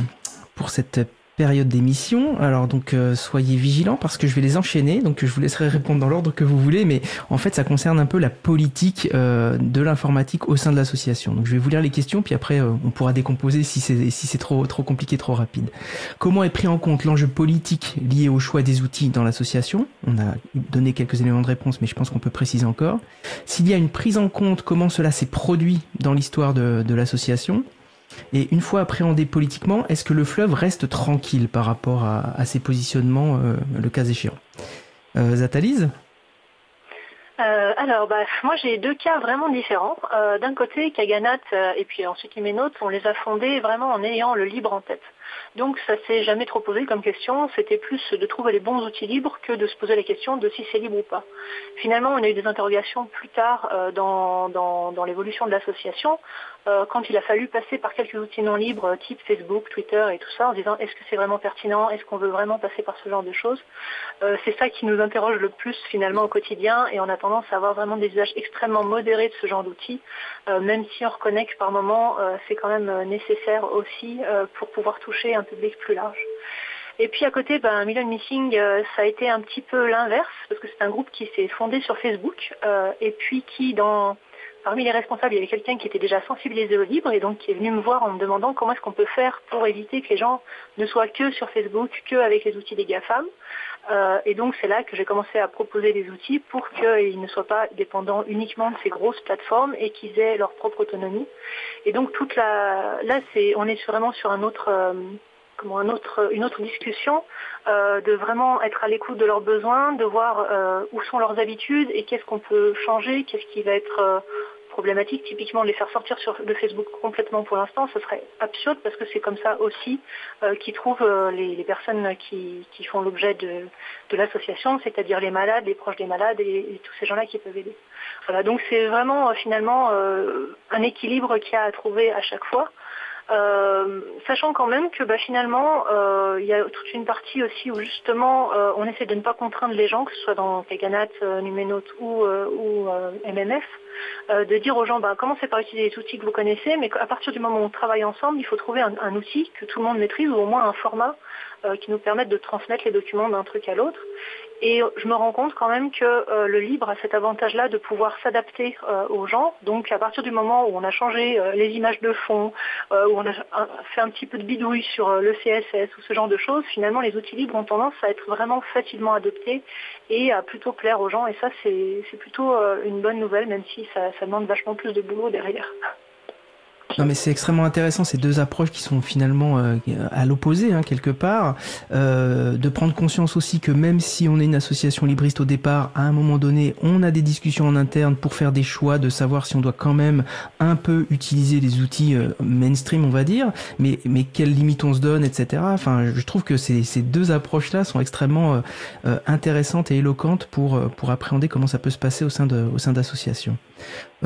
cette période d'émission. Alors donc soyez vigilants parce que je vais les enchaîner, donc je vous laisserai répondre dans l'ordre que vous voulez, mais en fait ça concerne un peu la politique de l'informatique au sein de l'association. Donc je vais vous lire les questions, puis après on pourra décomposer si c'est trop compliqué, trop rapide. Comment est pris en compte l'enjeu politique lié au choix des outils dans l'association? On a donné quelques éléments de réponse, mais je pense qu'on peut préciser encore. S'il y a une prise en compte, comment cela s'est produit dans l'histoire de l'association? Et une fois appréhendé politiquement, est-ce que le fleuve reste tranquille par rapport à ses positionnements, le cas échéant? Zatalise? Moi j'ai deux cas vraiment différents. D'un côté, Kaganat et puis ensuite Hyménote, on les a fondés vraiment en ayant le libre en tête. Donc ça s'est jamais trop posé comme question, c'était plus de trouver les bons outils libres que de se poser la question de si c'est libre ou pas. Finalement, on a eu des interrogations plus tard dans l'évolution de l'association, quand il a fallu passer par quelques outils non libres, type Facebook, Twitter et tout ça, en se disant est-ce que c'est vraiment pertinent, est-ce qu'on veut vraiment passer par ce genre de choses. C'est ça qui nous interroge le plus finalement au quotidien, et on a tendance à avoir vraiment des usages extrêmement modérés de ce genre d'outils, même si on reconnaît que par moment c'est quand même nécessaire aussi pour pouvoir toucher un public plus large. Et puis à côté, Million Missing, ça a été un petit peu l'inverse, parce que c'est un groupe qui s'est fondé sur Facebook, et puis parmi les responsables, il y avait quelqu'un qui était déjà sensibilisé au libre, et donc qui est venu me voir en me demandant comment est-ce qu'on peut faire pour éviter que les gens ne soient que sur Facebook, que avec les outils des GAFAM. Et donc c'est là que j'ai commencé à proposer des outils pour qu'ils ne soient pas dépendants uniquement de ces grosses plateformes et qu'ils aient leur propre autonomie. Et donc on est vraiment sur une autre discussion, de vraiment être à l'écoute de leurs besoins, de voir où sont leurs habitudes et qu'est-ce qu'on peut changer, qu'est-ce qui va être problématique. Typiquement, les faire sortir de Facebook complètement pour l'instant, ce serait absurde parce que c'est comme ça aussi qu'ils trouvent les personnes qui font l'objet de l'association, c'est-à-dire les malades, les proches des malades et tous ces gens-là qui peuvent aider. Voilà, donc c'est vraiment finalement un équilibre qu'il y a à trouver à chaque fois. Sachant quand même que finalement il y a toute une partie aussi où justement on essaie de ne pas contraindre les gens, que ce soit dans Kaganat, Numenote ou MMF, de dire aux gens commencez par utiliser les outils que vous connaissez, mais qu'à partir du moment où on travaille ensemble, il faut trouver un outil que tout le monde maîtrise, ou au moins un format qui nous permette de transmettre les documents d'un truc à l'autre. Et je me rends compte quand même que le libre a cet avantage-là de pouvoir s'adapter aux gens. Donc à partir du moment où on a changé les images de fond, où on a fait un petit peu de bidouille sur le CSS ou ce genre de choses, finalement les outils libres ont tendance à être vraiment facilement adoptés et à plutôt plaire aux gens. Et ça c'est plutôt une bonne nouvelle, même si ça demande vachement plus de boulot derrière. Non, mais c'est extrêmement intéressant, ces deux approches qui sont finalement à l'opposé, quelque part, de prendre conscience aussi que même si on est une association libriste au départ, à un moment donné, on a des discussions en interne pour faire des choix, de savoir si on doit quand même un peu utiliser les outils mainstream, on va dire, mais quelles limites on se donne, etc. Enfin, je trouve que ces deux approches-là sont extrêmement intéressantes et éloquentes pour appréhender comment ça peut se passer au sein d'associations. François ?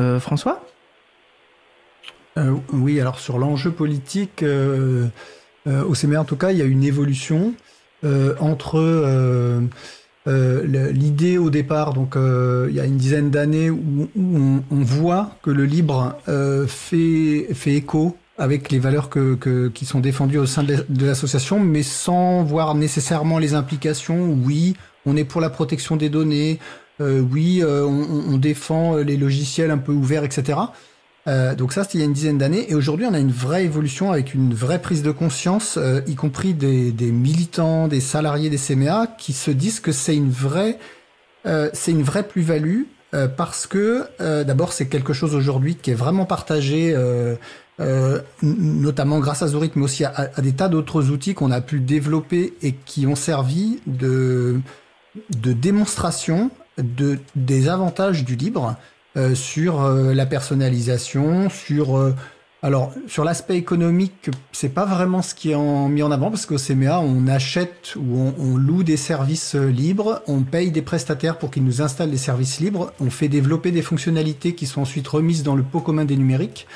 Oui, alors sur l'enjeu politique, au CMA en tout cas, il y a une évolution entre l'idée au départ, donc il y a une dizaine d'années où on voit que le libre fait écho avec les valeurs qui sont défendues au sein de l'association, mais sans voir nécessairement les implications. Oui, on est pour la protection des données, oui, on défend les logiciels un peu ouverts, etc. Donc ça, c'était il y a une dizaine d'années. Et aujourd'hui, on a une vraie évolution avec une vraie prise de conscience, y compris des militants, des salariés des CMA, qui se disent que c'est une vraie plus-value parce que d'abord, c'est quelque chose aujourd'hui qui est vraiment partagé, notamment grâce à Zorit, mais aussi à des tas d'autres outils qu'on a pu développer et qui ont servi de démonstration des avantages du libre. Sur la personnalisation, sur l'aspect économique, c'est pas vraiment ce qui est mis en avant parce qu'au CMA on achète ou on loue des services libres, on paye des prestataires pour qu'ils nous installent des services libres, on fait développer des fonctionnalités qui sont ensuite remises dans le pot commun du numérique.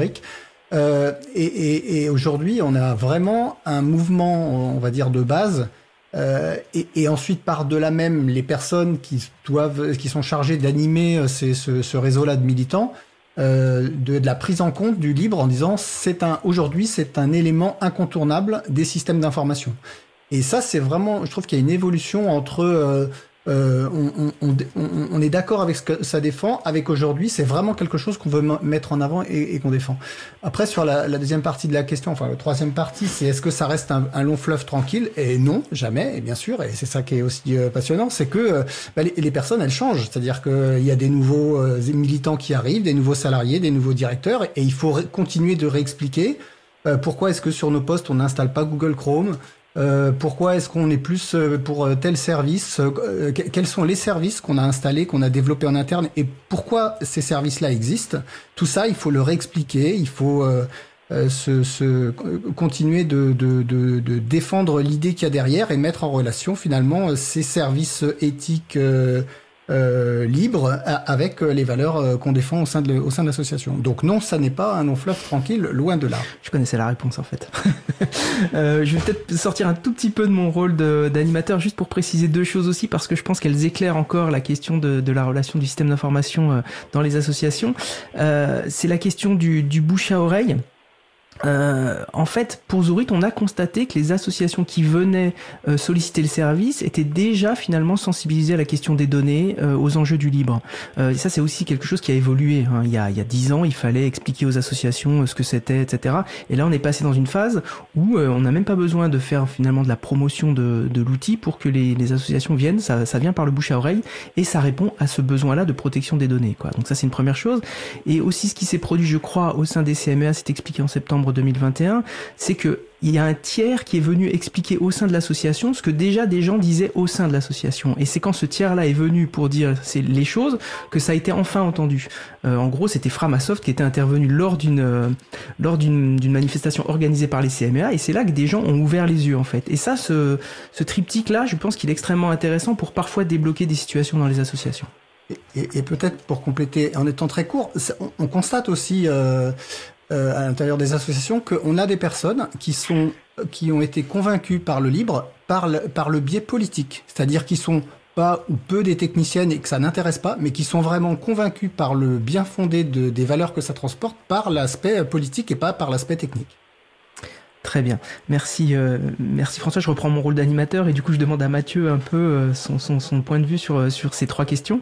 Et aujourd'hui on a vraiment un mouvement, on va dire, de base. Et ensuite par-delà même les personnes qui sont chargées d'animer ce réseau-là de militants, de la prise en compte du libre en disant aujourd'hui c'est un élément incontournable des systèmes d'information. Et ça c'est vraiment, je trouve qu'il y a une évolution entre on est d'accord avec ce que ça défend, avec aujourd'hui, c'est vraiment quelque chose qu'on veut mettre en avant et qu'on défend. Après, sur la deuxième partie de la question, enfin la troisième partie, c'est est-ce que ça reste un long fleuve tranquille? Et non, jamais, et bien sûr, et c'est ça qui est aussi passionnant, c'est que les personnes, elles changent, c'est-à-dire qu'il y a des nouveaux militants qui arrivent, des nouveaux salariés, des nouveaux directeurs, et il faut continuer de réexpliquer pourquoi est-ce que sur nos postes, on n'installe pas Google Chrome. Pourquoi est-ce qu'on est plus pour tel service, quels sont les services qu'on a installés, qu'on a développés en interne et pourquoi ces services-là existent. Tout ça, il faut le réexpliquer, il faut continuer de défendre l'idée qu'il y a derrière et mettre en relation finalement ces services éthiques libre avec les valeurs qu'on défend au sein de l'association. Donc non, ça n'est pas un long fleuve tranquille, loin de là. Je connaissais la réponse en fait. Je vais peut-être sortir un tout petit peu de mon rôle d'animateur juste pour préciser deux choses aussi parce que je pense qu'elles éclairent encore la question de la relation du système d'information dans les associations. C'est la question du bouche à oreille. En fait, pour Zurich, on a constaté que les associations qui venaient solliciter le service étaient déjà finalement sensibilisées à la question des données, aux enjeux du libre. Et ça, c'est aussi quelque chose qui a évolué. Hein. Il y a 10 ans, il fallait expliquer aux associations ce que c'était, etc. Et là, on est passé dans une phase où on n'a même pas besoin de faire finalement de la promotion de l'outil pour que les associations viennent. Ça vient par le bouche à oreille et ça répond à ce besoin-là de protection des données, quoi. Donc ça, c'est une première chose. Et aussi, ce qui s'est produit, je crois, au sein des CMEA, c'est expliqué en septembre 2021, c'est que il y a un tiers qui est venu expliquer au sein de l'association ce que déjà des gens disaient au sein de l'association. Et c'est quand ce tiers-là est venu pour dire les choses que ça a été enfin entendu. En gros, c'était Framasoft qui était intervenu lors d'une manifestation organisée par les CMEA et c'est là que des gens ont ouvert les yeux en fait. Et ça, ce triptyque-là, je pense qu'il est extrêmement intéressant pour parfois débloquer des situations dans les associations. Et peut-être pour compléter, en étant très court, on constate aussi à l'intérieur des associations qu'on a des personnes qui ont été convaincues par le libre par le biais politique, c'est-à-dire qui sont pas ou peu des techniciennes et que ça n'intéresse pas, mais qui sont vraiment convaincus par le bien fondé des valeurs que ça transporte par l'aspect politique et pas par l'aspect technique. Très bien, merci François. Je reprends mon rôle d'animateur et du coup je demande à Mathieu un peu son point de vue sur ces trois questions.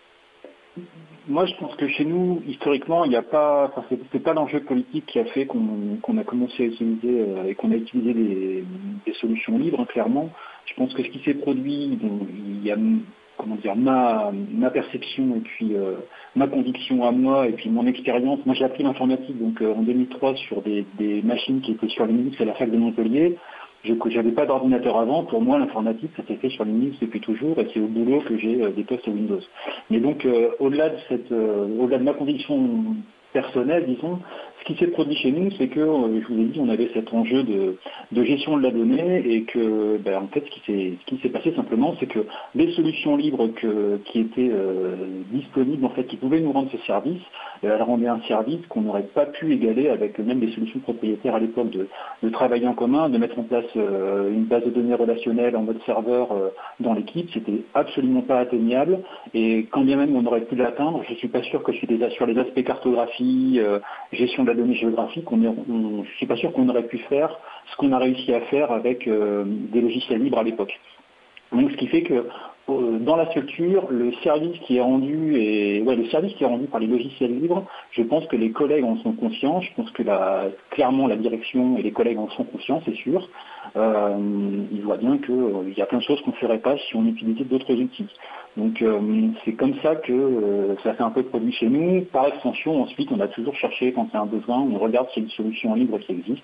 Moi, je pense que chez nous, historiquement, il n'y a pas, c'est pas l'enjeu politique qui a fait qu'on a commencé à utiliser et qu'on a utilisé des solutions libres, hein, clairement. Je pense que ce qui s'est produit, il y a, comment dire, ma perception et puis ma conviction à moi et puis mon expérience. Moi, j'ai appris l'informatique donc en 2003 sur des machines qui étaient sur Linux à la fac de Montpellier. J'avais pas d'ordinateur avant. Pour moi, l'informatique, ça s'est fait sur Linux depuis toujours, et c'est au boulot que j'ai des postes Windows. Mais donc, au-delà de ma conviction personnelle, disons, ce qui s'est produit chez nous, c'est que, je vous ai dit, on avait cet enjeu de gestion de la donnée, et que, en fait, ce qui s'est passé simplement, c'est que les solutions libres qui étaient disponibles, en fait, qui pouvaient nous rendre ce service, elles rendaient un service qu'on n'aurait pas pu égaler avec même des solutions propriétaires à l'époque de travailler en commun, de mettre en place une base de données relationnelle en mode serveur dans l'équipe. C'était absolument pas atteignable, et quand bien même on aurait pu l'atteindre, je suis pas sûr que sur les aspects cartographie, gestion de la donnée géographique, je suis pas sûr qu'on aurait pu faire ce qu'on a réussi à faire avec des logiciels libres à l'époque. Donc ce qui fait que dans la structure, le service qui est rendu par les logiciels libres, je pense que les collègues en sont conscients. Je pense que clairement la direction et les collègues en sont conscients, c'est sûr. Ils voient bien qu'il y a plein de choses qu'on ne ferait pas si on utilisait d'autres outils. Donc c'est comme ça que ça s'est un peu produit chez nous. Par extension, ensuite, on a toujours cherché quand il y a un besoin, on regarde s'il y a une solution libre qui existe.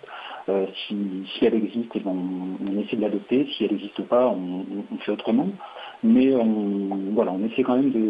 Si elle existe, on essaie de l'adopter. Si elle n'existe pas, on fait autrement. Mais on essaie quand même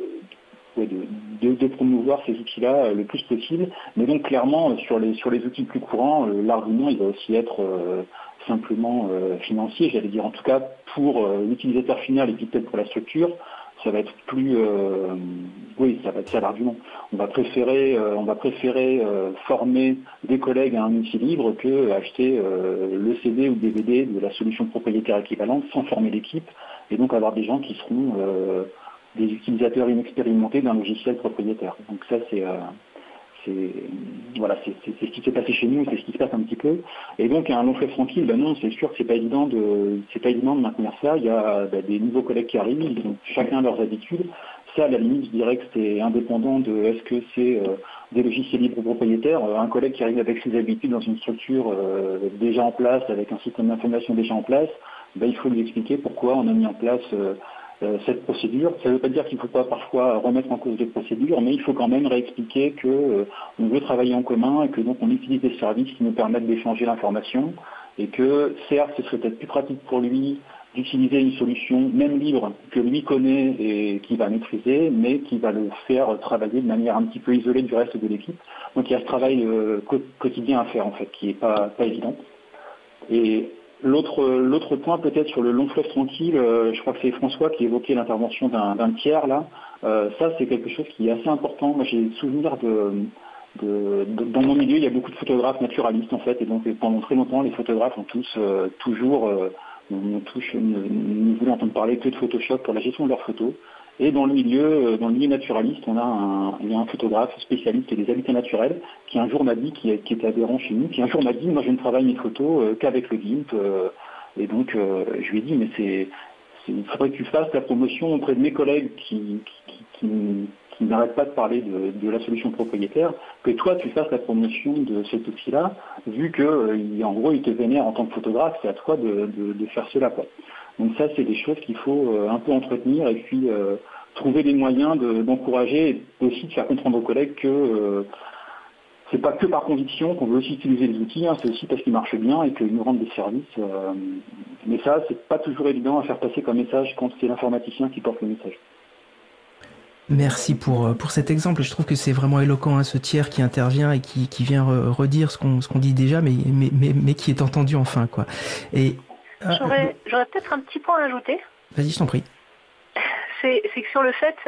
de promouvoir ces outils-là le plus possible. Mais donc clairement, sur les outils plus courants, l'argument il va aussi être simplement financier, j'allais dire. En tout cas, pour l'utilisateur final et puis peut-être pour la structure, ça va être plus... ça va être ça l'argument. On va préférer former des collègues à un outil libre que acheter le CD ou le DVD de la solution propriétaire équivalente sans former l'équipe, et donc avoir des gens qui seront des utilisateurs inexpérimentés d'un logiciel propriétaire. Donc ça, c'est ce qui s'est passé chez nous, c'est ce qui se passe un petit peu. Et donc un long fleuve tranquille, non, c'est sûr que c'est pas évident de maintenir ça. Il y a des nouveaux collègues qui arrivent, ils ont chacun leurs habitudes. Ça, à la limite, je dirais que c'est indépendant de est-ce que c'est des logiciels libres ou propriétaires. Un collègue qui arrive avec ses habitudes dans une structure déjà en place, avec un système d'information déjà en place, il faut lui expliquer pourquoi on a mis en place cette procédure. Ça ne veut pas dire qu'il ne faut pas parfois remettre en cause des procédures, mais il faut quand même réexpliquer qu'on veut travailler en commun et que donc on utilise des services qui nous permettent d'échanger l'information, et que certes ce serait peut-être plus pratique pour lui d'utiliser une solution même libre que lui connaît et qui va maîtriser, mais qui va le faire travailler de manière un petit peu isolée du reste de l'équipe. Donc il y a ce travail quotidien à faire en fait, qui n'est pas évident. Et L'autre point peut-être sur le long fleuve tranquille, je crois que c'est François qui évoquait l'intervention d'un tiers là. Ça c'est quelque chose qui est assez important. Moi j'ai souvenir dans mon milieu il y a beaucoup de photographes naturalistes en fait, et donc pendant très longtemps les photographes ont tous ne voulu entendre parler que de Photoshop pour la gestion de leurs photos. Et dans le milieu naturaliste, il y a un photographe spécialiste des habitats naturels qui un jour m'a dit, qui était adhérent chez nous, qui un jour m'a dit, moi je ne travaille mes photos qu'avec le GIMP. Et donc je lui ai dit, mais il faudrait que tu fasses la promotion auprès de mes collègues qui n'arrêtent pas de parler de la solution propriétaire, que toi tu fasses la promotion de cet outil-là, vu que en gros il te vénère en tant que photographe, c'est à toi de faire cela, quoi. Donc ça, c'est des choses qu'il faut un peu entretenir et puis trouver des moyens d'encourager et aussi de faire comprendre aux collègues que c'est pas que par conviction qu'on veut aussi utiliser les outils, hein, c'est aussi parce qu'ils marchent bien et qu'ils nous rendent des services. Mais ça, c'est pas toujours évident à faire passer comme message quand c'est l'informaticien qui porte le message. Merci pour cet exemple. Je trouve que c'est vraiment éloquent, hein, ce tiers qui intervient et qui vient redire ce qu'on dit déjà, mais qui est entendu enfin, quoi. Et J'aurais peut-être un petit point à ajouter. Vas-y, je t'en prie. C'est que sur le fait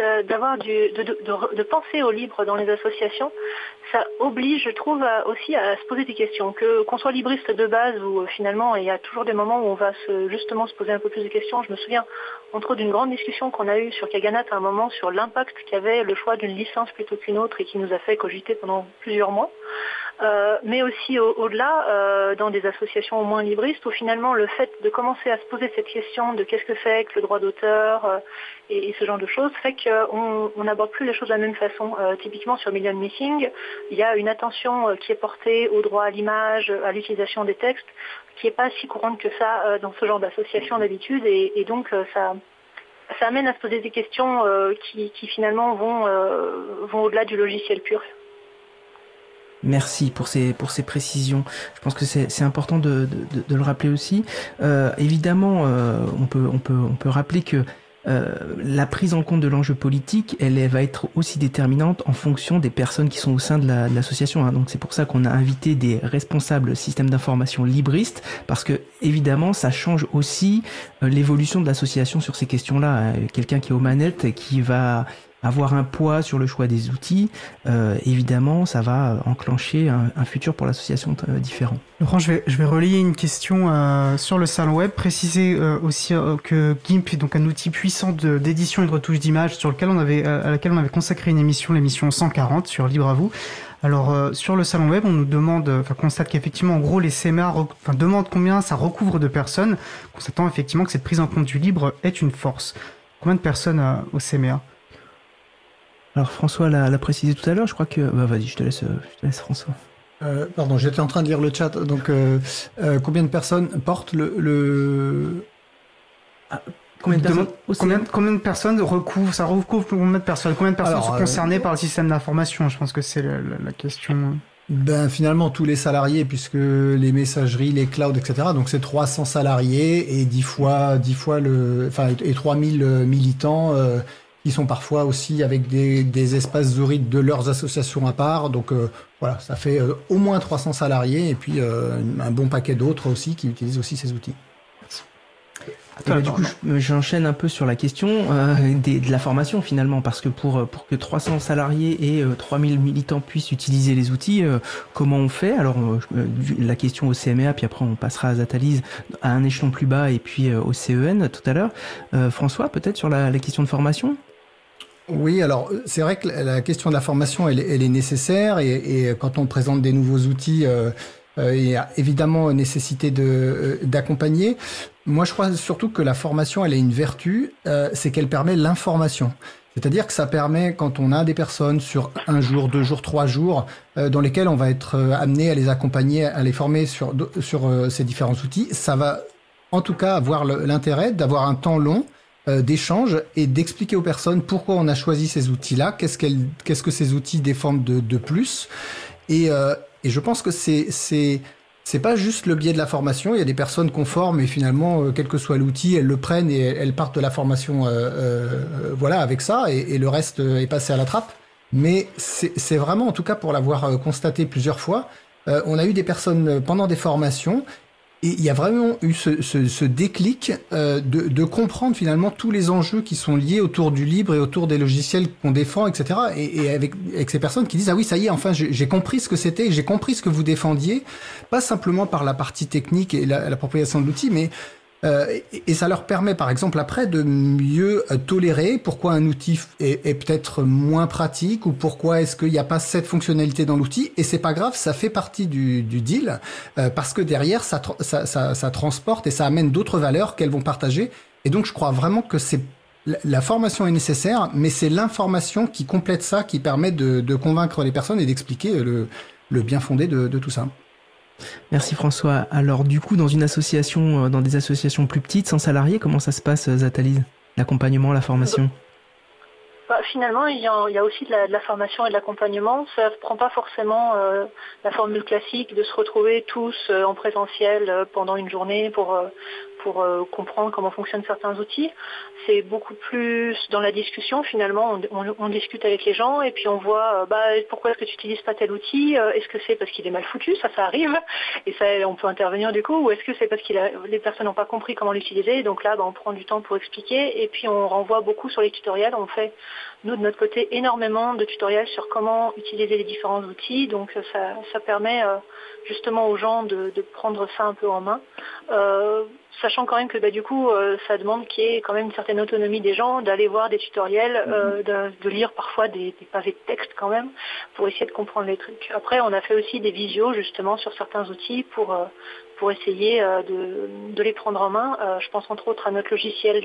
de penser au libre dans les associations, ça oblige, je trouve, aussi à se poser des questions. Qu'on soit libriste de base ou finalement, il y a toujours des moments où on va justement se poser un peu plus de questions. Je me souviens, entre autres, d'une grande discussion qu'on a eue sur Kaganat à un moment sur l'impact qu'avait le choix d'une licence plutôt qu'une autre et qui nous a fait cogiter pendant plusieurs mois. Mais aussi au-delà, dans des associations au moins libristes, où finalement le fait de commencer à se poser cette question de qu'est-ce que c'est que le droit d'auteur et ce genre de choses fait qu'on n'aborde plus les choses de la même façon. Typiquement sur Million Missing, il y a une attention qui est portée au droit à l'image, à l'utilisation des textes, qui n'est pas si courante que ça dans ce genre d'association d'habitude, et donc ça amène à se poser des questions qui finalement vont au-delà du logiciel pur. Merci pour ces précisions. Je pense que c'est important de le rappeler aussi. Évidemment, on peut rappeler que la prise en compte de l'enjeu politique, elle va être aussi déterminante en fonction des personnes qui sont au sein de l'association, hein. Donc c'est pour ça qu'on a invité des responsables systèmes d'information libristes, parce que évidemment ça change aussi l'évolution de l'association sur ces questions-là. Quelqu'un qui est aux manettes et qui va avoir un poids sur le choix des outils, évidemment, ça va enclencher un futur pour l'association différent. Laurent, je vais relayer une question sur le salon web, préciser aussi que GIMP est donc un outil puissant d'édition et de retouche d'images à laquelle on avait consacré une émission, l'émission 140 sur Libre à vous. Alors sur le salon web, on nous constate qu'effectivement, en gros, les CMA demandent combien ça recouvre de personnes, constatant effectivement que cette prise en compte du libre est une force. Combien de personnes au CMA ? Alors François l'a précisé tout à l'heure, je crois que... vas-y, je te laisse François. Pardon, j'étais en train de lire le chat. Donc, combien de personnes portent combien de personnes recouvre combien de personnes sont concernées par le système d'information? Je pense que c'est la question. Finalement, tous les salariés, puisque les messageries, les clouds, etc. Donc, c'est 300 salariés et 10 fois et 3000 militants, qui sont parfois aussi avec des espaces Zorit de leurs associations à part. Donc voilà, ça fait au moins 300 salariés et puis un bon paquet d'autres aussi qui utilisent aussi ces outils. Du coup, j'enchaîne un peu sur la question de la formation finalement, parce que pour que 300 salariés et 3000 militants puissent utiliser les outils, comment on fait? Alors la question au CMA, puis après on passera à Zatalyse à un échelon plus bas et puis au CEN tout à l'heure. François, peut-être sur la question de formation? Oui, alors c'est vrai que la question de la formation, elle est nécessaire et quand on présente des nouveaux outils, il y a évidemment nécessité d'accompagner. Moi, je crois surtout que la formation, elle a une vertu, c'est qu'elle permet l'information. C'est-à-dire que ça permet, quand on a des personnes sur 1 jour, 2 jours, 3 jours, dans lesquels on va être amené à les accompagner, à les former sur ces différents outils, ça va en tout cas avoir l'intérêt d'avoir un temps long d'échange et d'expliquer aux personnes pourquoi on a choisi ces outils-là, qu'est-ce que ces outils défendent de plus. Et je pense que c'est pas juste le biais de la formation. Il y a des personnes qu'on forme et finalement, quel que soit l'outil, elles le prennent et elles partent de la formation, avec ça et le reste est passé à la trappe. Mais c'est vraiment, en tout cas pour l'avoir constaté plusieurs fois, on a eu des personnes pendant des formations Et il y a vraiment eu ce déclic de comprendre finalement tous les enjeux qui sont liés autour du libre et autour des logiciels qu'on défend, etc. Et avec ces personnes qui disent ah oui, ça y est, enfin j'ai compris ce que c'était, j'ai compris ce que vous défendiez, pas simplement par la partie technique et l'appropriation de l'outil, mais et ça leur permet, par exemple, après, de mieux tolérer pourquoi un outil est peut-être moins pratique ou pourquoi est-ce qu'il n'y a pas cette fonctionnalité dans l'outil. Et c'est pas grave, ça fait partie du deal parce que derrière, ça transporte et ça amène d'autres valeurs qu'elles vont partager. Et donc, je crois vraiment que la formation est nécessaire, mais c'est l'information qui complète ça, qui permet de convaincre les personnes et d'expliquer le bien fondé de tout ça. Merci François. Alors du coup, dans des associations plus petites, sans salariés, comment ça se passe, Zatalise? L'accompagnement, la formation? Finalement, il y a aussi de la formation et de l'accompagnement. Ça ne prend pas forcément la formule classique de se retrouver tous en présentiel pendant une journée pour comprendre comment fonctionnent certains outils. C'est beaucoup plus dans la discussion finalement. On discute avec les gens et puis on voit pourquoi est-ce que tu n'utilises pas tel outil, est-ce que c'est parce qu'il est mal foutu, ça arrive et ça on peut intervenir du coup, ou est-ce que c'est parce que les personnes n'ont pas compris comment l'utiliser, donc là on prend du temps pour expliquer et puis on renvoie beaucoup sur les tutoriels. On fait nous de notre côté énormément de tutoriels sur comment utiliser les différents outils, donc ça permet justement aux gens de prendre ça un peu en main. Sachant quand même que du coup, ça demande qu'il y ait quand même une certaine autonomie des gens, d'aller voir des tutoriels, de lire parfois des pavés de texte quand même, pour essayer de comprendre les trucs. Après, on a fait aussi des visios justement sur certains outils pour essayer de les prendre en main. Je pense entre autres à notre logiciel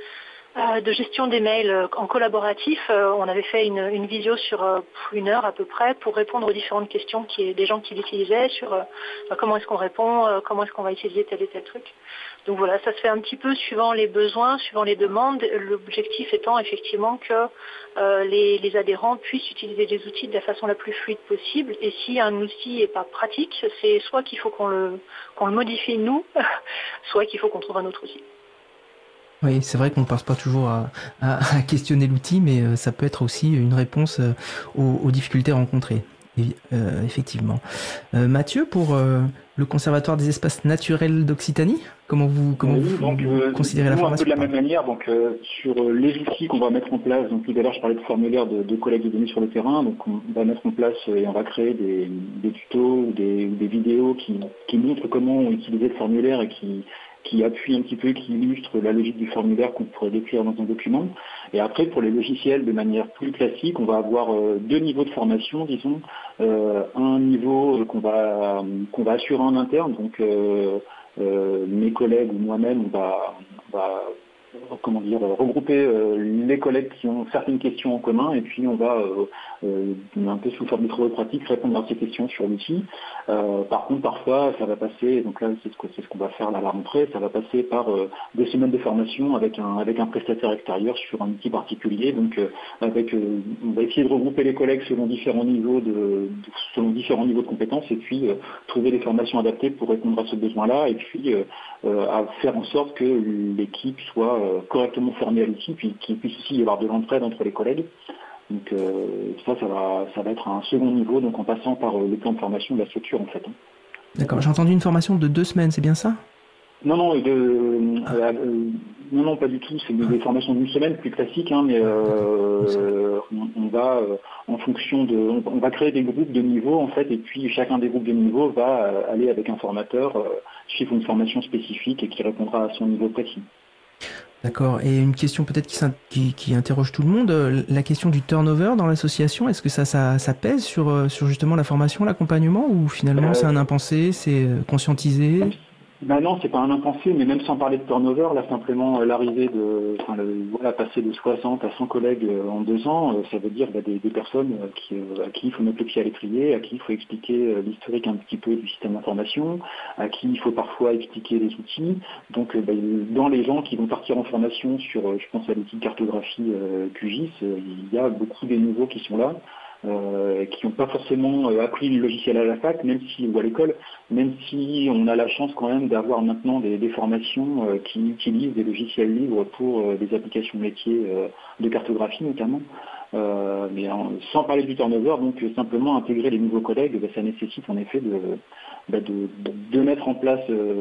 de gestion des mails en collaboratif. On avait fait une visio sur 1 heure à peu près pour répondre aux différentes questions des gens qui l'utilisaient sur comment est-ce qu'on répond, comment est-ce qu'on va utiliser tel et tel truc. Donc voilà, ça se fait un petit peu suivant les besoins, suivant les demandes, l'objectif étant effectivement que les adhérents puissent utiliser les outils de la façon la plus fluide possible. Et si un outil n'est pas pratique, c'est soit qu'il faut qu'on le modifie nous, soit qu'il faut qu'on trouve un autre outil. Oui, c'est vrai qu'on ne passe pas toujours à questionner l'outil, mais ça peut être aussi une réponse aux difficultés rencontrées. Effectivement. Mathieu, pour le Conservatoire des espaces naturels d'Occitanie, comment vous considérez la formation? Un peu de la même manière, donc sur les outils qu'on va mettre en place, donc tout à l'heure je parlais de formulaire de collecte de données sur le terrain, donc on va mettre en place et on va créer des tutos ou des vidéos qui montrent comment utiliser le formulaire et qui appuie un petit peu, qui illustre la logique du formulaire qu'on pourrait décrire dans un document. Et après, pour les logiciels, de manière plus classique, on va avoir 2 niveaux de formation, disons. Un niveau qu'on va assurer en interne, donc mes collègues ou moi-même, on va regrouper les collègues qui ont certaines questions en commun et puis on va un peu sous forme de travaux pratiques répondre à ces questions sur l'outil. Par contre, parfois, ça va passer, donc là c'est ce qu'on va faire à la rentrée, ça va passer par des semaines de formation avec un prestataire extérieur sur un outil particulier. Donc on va essayer de regrouper les collègues selon différents niveaux de compétences et puis trouver des formations adaptées pour répondre à ce besoin-là et puis à faire en sorte que l'équipe soit correctement formée à l'outil, puis qu'il puisse aussi y avoir de l'entraide entre les collègues. Donc ça va être un second niveau, donc en passant par le plan de formation de la structure en fait. D'accord, j'ai entendu une formation de 2 semaines, c'est bien ça? Non, pas du tout. C'est des formations d'1 semaine, plus classiques, mais on va en fonction on va créer des groupes de niveau en fait, et puis chacun des groupes de niveau va aller avec un formateur suivre une formation spécifique et qui répondra à son niveau précis. D'accord. Et une question peut-être qui interroge tout le monde, la question du turnover dans l'association, est-ce que ça pèse sur justement la formation, l'accompagnement, ou finalement c'est un impensé, c'est conscientisé? Non, c'est pas un impensé, mais même sans parler de turnover, là simplement l'arrivée passer de 60 à 100 collègues en 2 ans, ça veut dire des personnes à qui il faut mettre le pied à l'étrier, à qui il faut expliquer l'historique un petit peu du système d'information, à qui il faut parfois expliquer les outils. Donc dans les gens qui vont partir en formation sur, je pense à l'outil de cartographie QGIS, il y a beaucoup des nouveaux qui sont là. Qui n'ont pas forcément appris le logiciel à la fac, ou à l'école, même si on a la chance quand même d'avoir maintenant des formations qui utilisent des logiciels libres pour des applications métiers de cartographie notamment. Mais sans parler du turnover, donc simplement intégrer les nouveaux collègues, ça nécessite en effet de mettre en place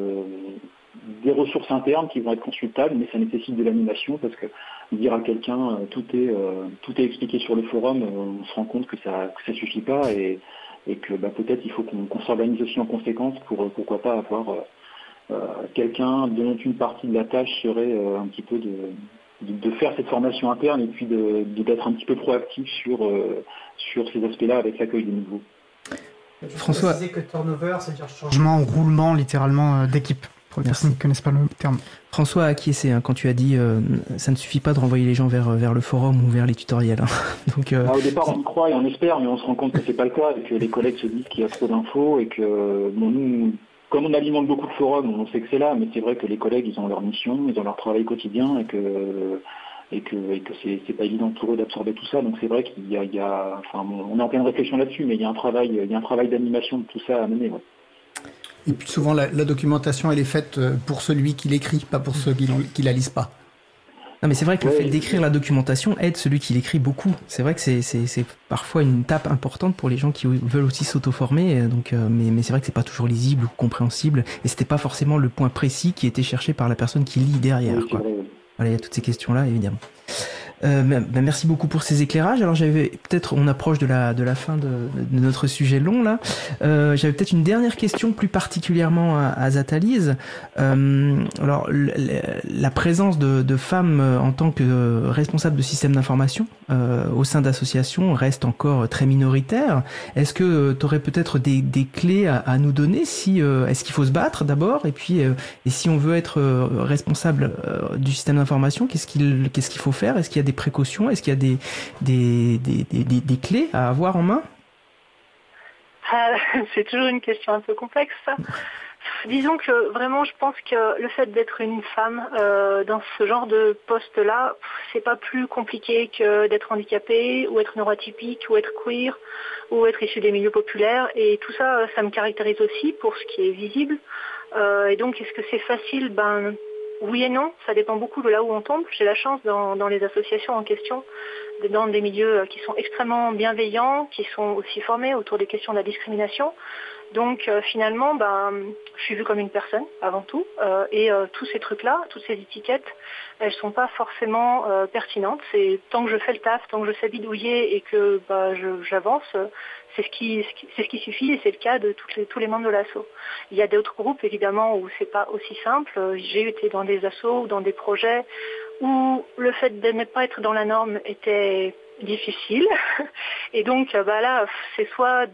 des ressources internes qui vont être consultables, mais ça nécessite de l'animation parce que dire à quelqu'un tout est expliqué sur le forum, on se rend compte que ça suffit pas et que peut-être il faut qu'on s'organise aussi en conséquence pour pourquoi pas avoir quelqu'un dont une partie de la tâche serait un petit peu de faire cette formation interne et puis d'être un petit peu proactif sur ces aspects-là avec l'accueil des nouveaux. François, tu disais que turnover, c'est-à-dire changement, roulement littéralement d'équipe. Pour les personnes qui ne connaissent pas le terme. François a acquiescé quand tu as dit ça ne suffit pas de renvoyer les gens vers le forum ou vers les tutoriels. Donc, au départ, on y croit et on espère, mais on se rend compte que c'est pas le cas et que les collègues se disent qu'il y a trop d'infos et que nous, comme on alimente beaucoup de forums, on sait que c'est là, mais c'est vrai que les collègues, ils ont leur mission, ils ont leur travail quotidien et que c'est pas évident pour eux d'absorber tout ça. Donc c'est vrai qu'il y a on est en pleine réflexion là-dessus, mais il y a un travail d'animation de tout ça à mener. Ouais. Et puis souvent, la documentation, elle est faite pour celui qui l'écrit, pas pour ceux qui la lisent pas. Non, mais c'est vrai que le fait d'écrire la documentation aide celui qui l'écrit beaucoup. C'est vrai que c'est parfois une étape importante pour les gens qui veulent aussi s'auto-former. Donc, mais c'est vrai que c'est pas toujours lisible ou compréhensible. Et c'était pas forcément le point précis qui était cherché par la personne qui lit derrière. Oui, quoi. Voilà, il y a toutes ces questions-là, évidemment. Merci beaucoup pour ces éclairages. Alors on approche de la fin de notre sujet long là. J'avais peut-être une dernière question plus particulièrement à Zatalise. Alors la présence de femmes en tant que responsables de systèmes d'information au sein d'associations reste encore très minoritaire. Est-ce que tu aurais peut-être des clés à nous donner est-ce qu'il faut se battre d'abord et puis et si on veut être responsable du système d'information, qu'est-ce qu'il faut faire? Est-ce qu'il y a des précautions? Est-ce qu'il y a des clés à avoir en main? C'est toujours une question un peu complexe, ça. Disons que vraiment, je pense que le fait d'être une femme dans ce genre de poste-là, c'est pas plus compliqué que d'être handicapée ou être neuroatypique ou être queer ou être issu des milieux populaires. Et tout ça, ça me caractérise aussi pour ce qui est visible. Et donc, est-ce que c'est facile? Oui et non, ça dépend beaucoup de là où on tombe. J'ai la chance dans les associations en question, dans des milieux qui sont extrêmement bienveillants, qui sont aussi formés autour des questions de la discrimination. Donc finalement, je suis vue comme une personne avant tout, et tous ces trucs-là, toutes ces étiquettes, elles sont pas forcément pertinentes. C'est tant que je fais le taf, tant que je sais bidouiller et que j'avance, c'est ce qui suffit et c'est le cas de tous les membres de l'asso. Il y a d'autres groupes évidemment où c'est pas aussi simple. J'ai été dans des assos ou dans des projets où le fait de ne pas être dans la norme était difficile et donc là c'est soit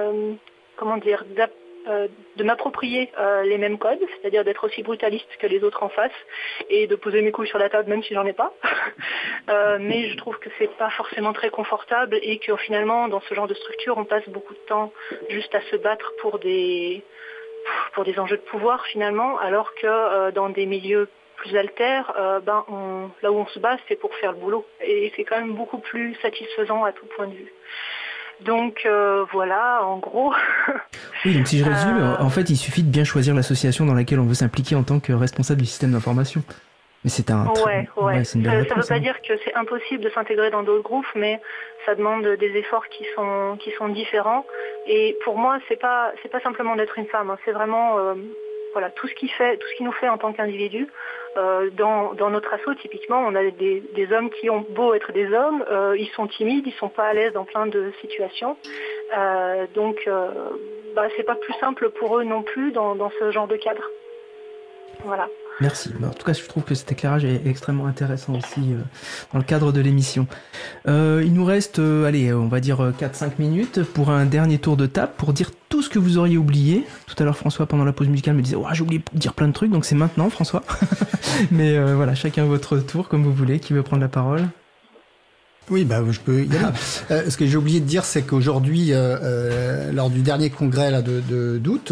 de m'approprier les mêmes codes, c'est-à-dire d'être aussi brutaliste que les autres en face et de poser mes couilles sur la table même si j'en ai pas. Mais je trouve que c'est pas forcément très confortable et que finalement dans ce genre de structure on passe beaucoup de temps juste à se battre pour des enjeux de pouvoir finalement, alors que dans des milieux plus altères, là où on se bat c'est pour faire le boulot et c'est quand même beaucoup plus satisfaisant à tout point de vue. Donc voilà, en gros. Oui, donc si je résume, en fait, il suffit de bien choisir l'association dans laquelle on veut s'impliquer en tant que responsable du système d'information. Mais c'est un c'est une belle réponse, ça veut pas dire que c'est impossible de s'intégrer dans d'autres groupes, mais ça demande des efforts qui sont différents. Et pour moi, c'est pas simplement d'être une femme, hein, c'est vraiment tout ce qui nous fait en tant qu'individu. Dans notre asso, typiquement, on a des hommes qui ont beau être des hommes, ils sont timides, ils sont pas à l'aise dans plein de situations. Donc, c'est pas plus simple pour eux non plus dans ce genre de cadre. Voilà. Merci. En tout cas, je trouve que cet éclairage est extrêmement intéressant aussi dans le cadre de l'émission. Il nous reste, on va dire 4-5 minutes pour un dernier tour de table pour dire tout ce que vous auriez oublié. Tout à l'heure, François, pendant la pause musicale, me disait « j'ai oublié de dire plein de trucs », donc c'est maintenant, François. Mais voilà, chacun votre tour, comme vous voulez. Qui veut prendre la parole ? Oui, je peux y aller. Ce que j'ai oublié de dire, c'est qu'aujourd'hui, lors du dernier congrès d'août,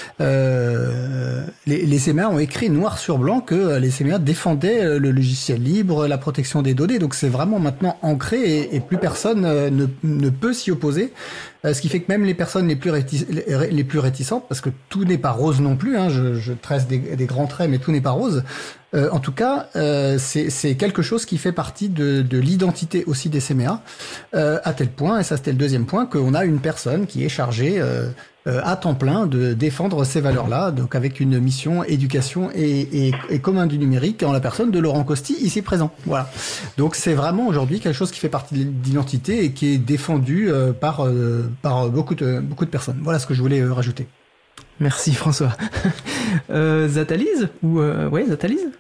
les CMA ont écrit noir sur blanc que les CMA défendaient le logiciel libre, la protection des données. Donc c'est vraiment maintenant ancré et plus personne ne peut s'y opposer. Ce qui fait que même les personnes les plus réticentes, parce que tout n'est pas rose non plus, hein, je tresse des grands traits, mais tout n'est pas rose. En tout cas, c'est quelque chose qui fait partie de l'identité aussi des CMA, à tel point, et ça c'était le deuxième point, qu'on a une personne qui est chargée à temps plein de défendre ces valeurs-là, donc avec une mission éducation et commun du numérique en la personne de Laurent Costi, ici présent. Voilà. Donc c'est vraiment aujourd'hui quelque chose qui fait partie de l'identité et qui est défendu par beaucoup de personnes. Voilà ce que je voulais rajouter. Merci François. Zatalise Zatalise.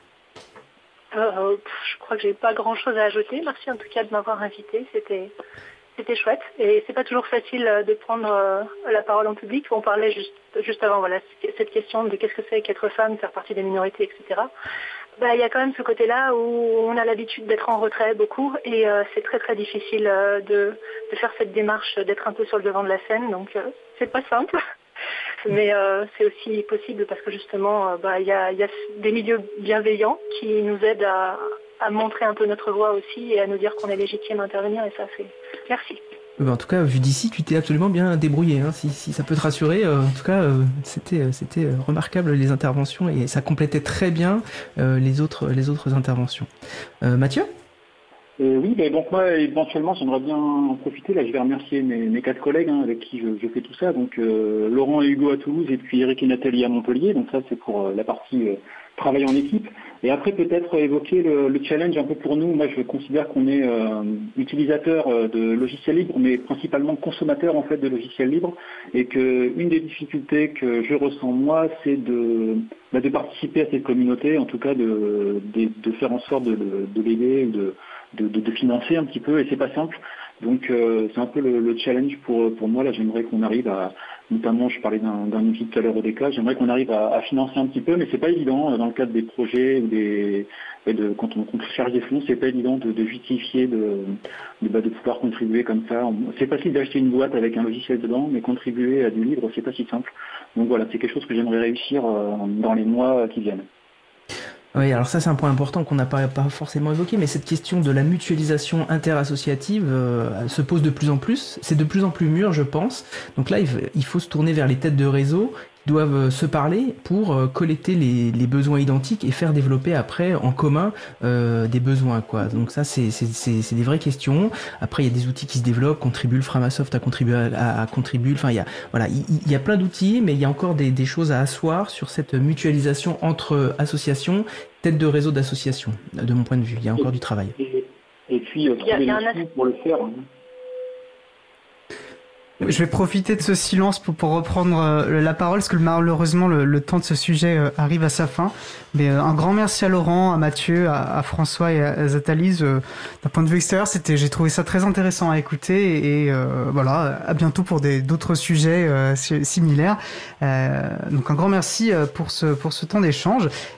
Je crois que j'ai pas grand-chose à ajouter. Merci en tout cas de m'avoir invité. C'était chouette. Et c'est pas toujours facile de prendre la parole en public. On parlait juste avant, voilà, cette question de qu'est-ce que c'est qu'être femme, faire partie des minorités, etc. Il y a quand même ce côté-là où on a l'habitude d'être en retrait beaucoup et c'est très très difficile de faire cette démarche, d'être un peu sur le devant de la scène. Donc c'est pas simple. Mais c'est aussi possible parce que justement, il y a des milieux bienveillants qui nous aident à montrer un peu notre voix aussi et à nous dire qu'on est légitime à intervenir. Et ça, c'est... Merci. En tout cas, vu d'ici, tu t'es absolument bien débrouillé. Hein, si ça peut te rassurer, en tout cas, c'était remarquable les interventions et ça complétait très bien les autres interventions. Mathieu ? Oui, donc moi, éventuellement, j'aimerais bien en profiter. Là, je vais remercier mes 4 collègues avec qui je fais tout ça. Donc, Laurent et Hugo à Toulouse et puis Eric et Nathalie à Montpellier. Donc ça, c'est pour la partie travail en équipe. Et après, peut-être évoquer le challenge un peu pour nous. Moi, je considère qu'on est utilisateur de logiciels libres, mais principalement consommateur en fait de logiciels libres. Et que une des difficultés que je ressens moi, c'est de participer à cette communauté, en tout cas de faire en sorte de l'aider ou de financer un petit peu, et c'est pas simple. Donc c'est un peu le challenge pour moi. Là, j'aimerais qu'on arrive à, notamment je parlais d'un outil tout à l'heure ODK, j'aimerais qu'on arrive à financer un petit peu, mais c'est pas évident dans le cadre des projets ou quand on cherche des fonds, c'est pas évident de justifier de pouvoir contribuer comme ça. C'est facile d'acheter une boîte avec un logiciel dedans, mais contribuer à du libre, c'est pas si simple. Donc voilà, c'est quelque chose que j'aimerais réussir dans les mois qui viennent. Oui, alors ça c'est un point important qu'on n'a pas forcément évoqué, mais cette question de la mutualisation interassociative se pose de plus en plus. C'est de plus en plus mûr, je pense. Donc là, il faut se tourner vers les têtes de réseau qui doivent se parler pour collecter les besoins identiques et faire développer après en commun des besoins, quoi. Donc ça, c'est des vraies questions. Après, il y a des outils qui se développent. Contribule, Framasoft a contribué à Contribule. Enfin, il y a plein d'outils, mais il y a encore des choses à asseoir sur cette mutualisation entre associations, têtes de réseau d'associations, de mon point de vue. Il y a encore du travail. Et puis, trouver les sous pour le faire. Je vais profiter de ce silence pour reprendre la parole, parce que malheureusement le temps de ce sujet arrive à sa fin. Mais un grand merci à Laurent, à Mathieu, à François et à Zatalise. D'un point de vue extérieur, j'ai trouvé ça très intéressant à écouter et voilà, à bientôt pour d'autres sujets similaires. Donc un grand merci pour ce temps d'échange.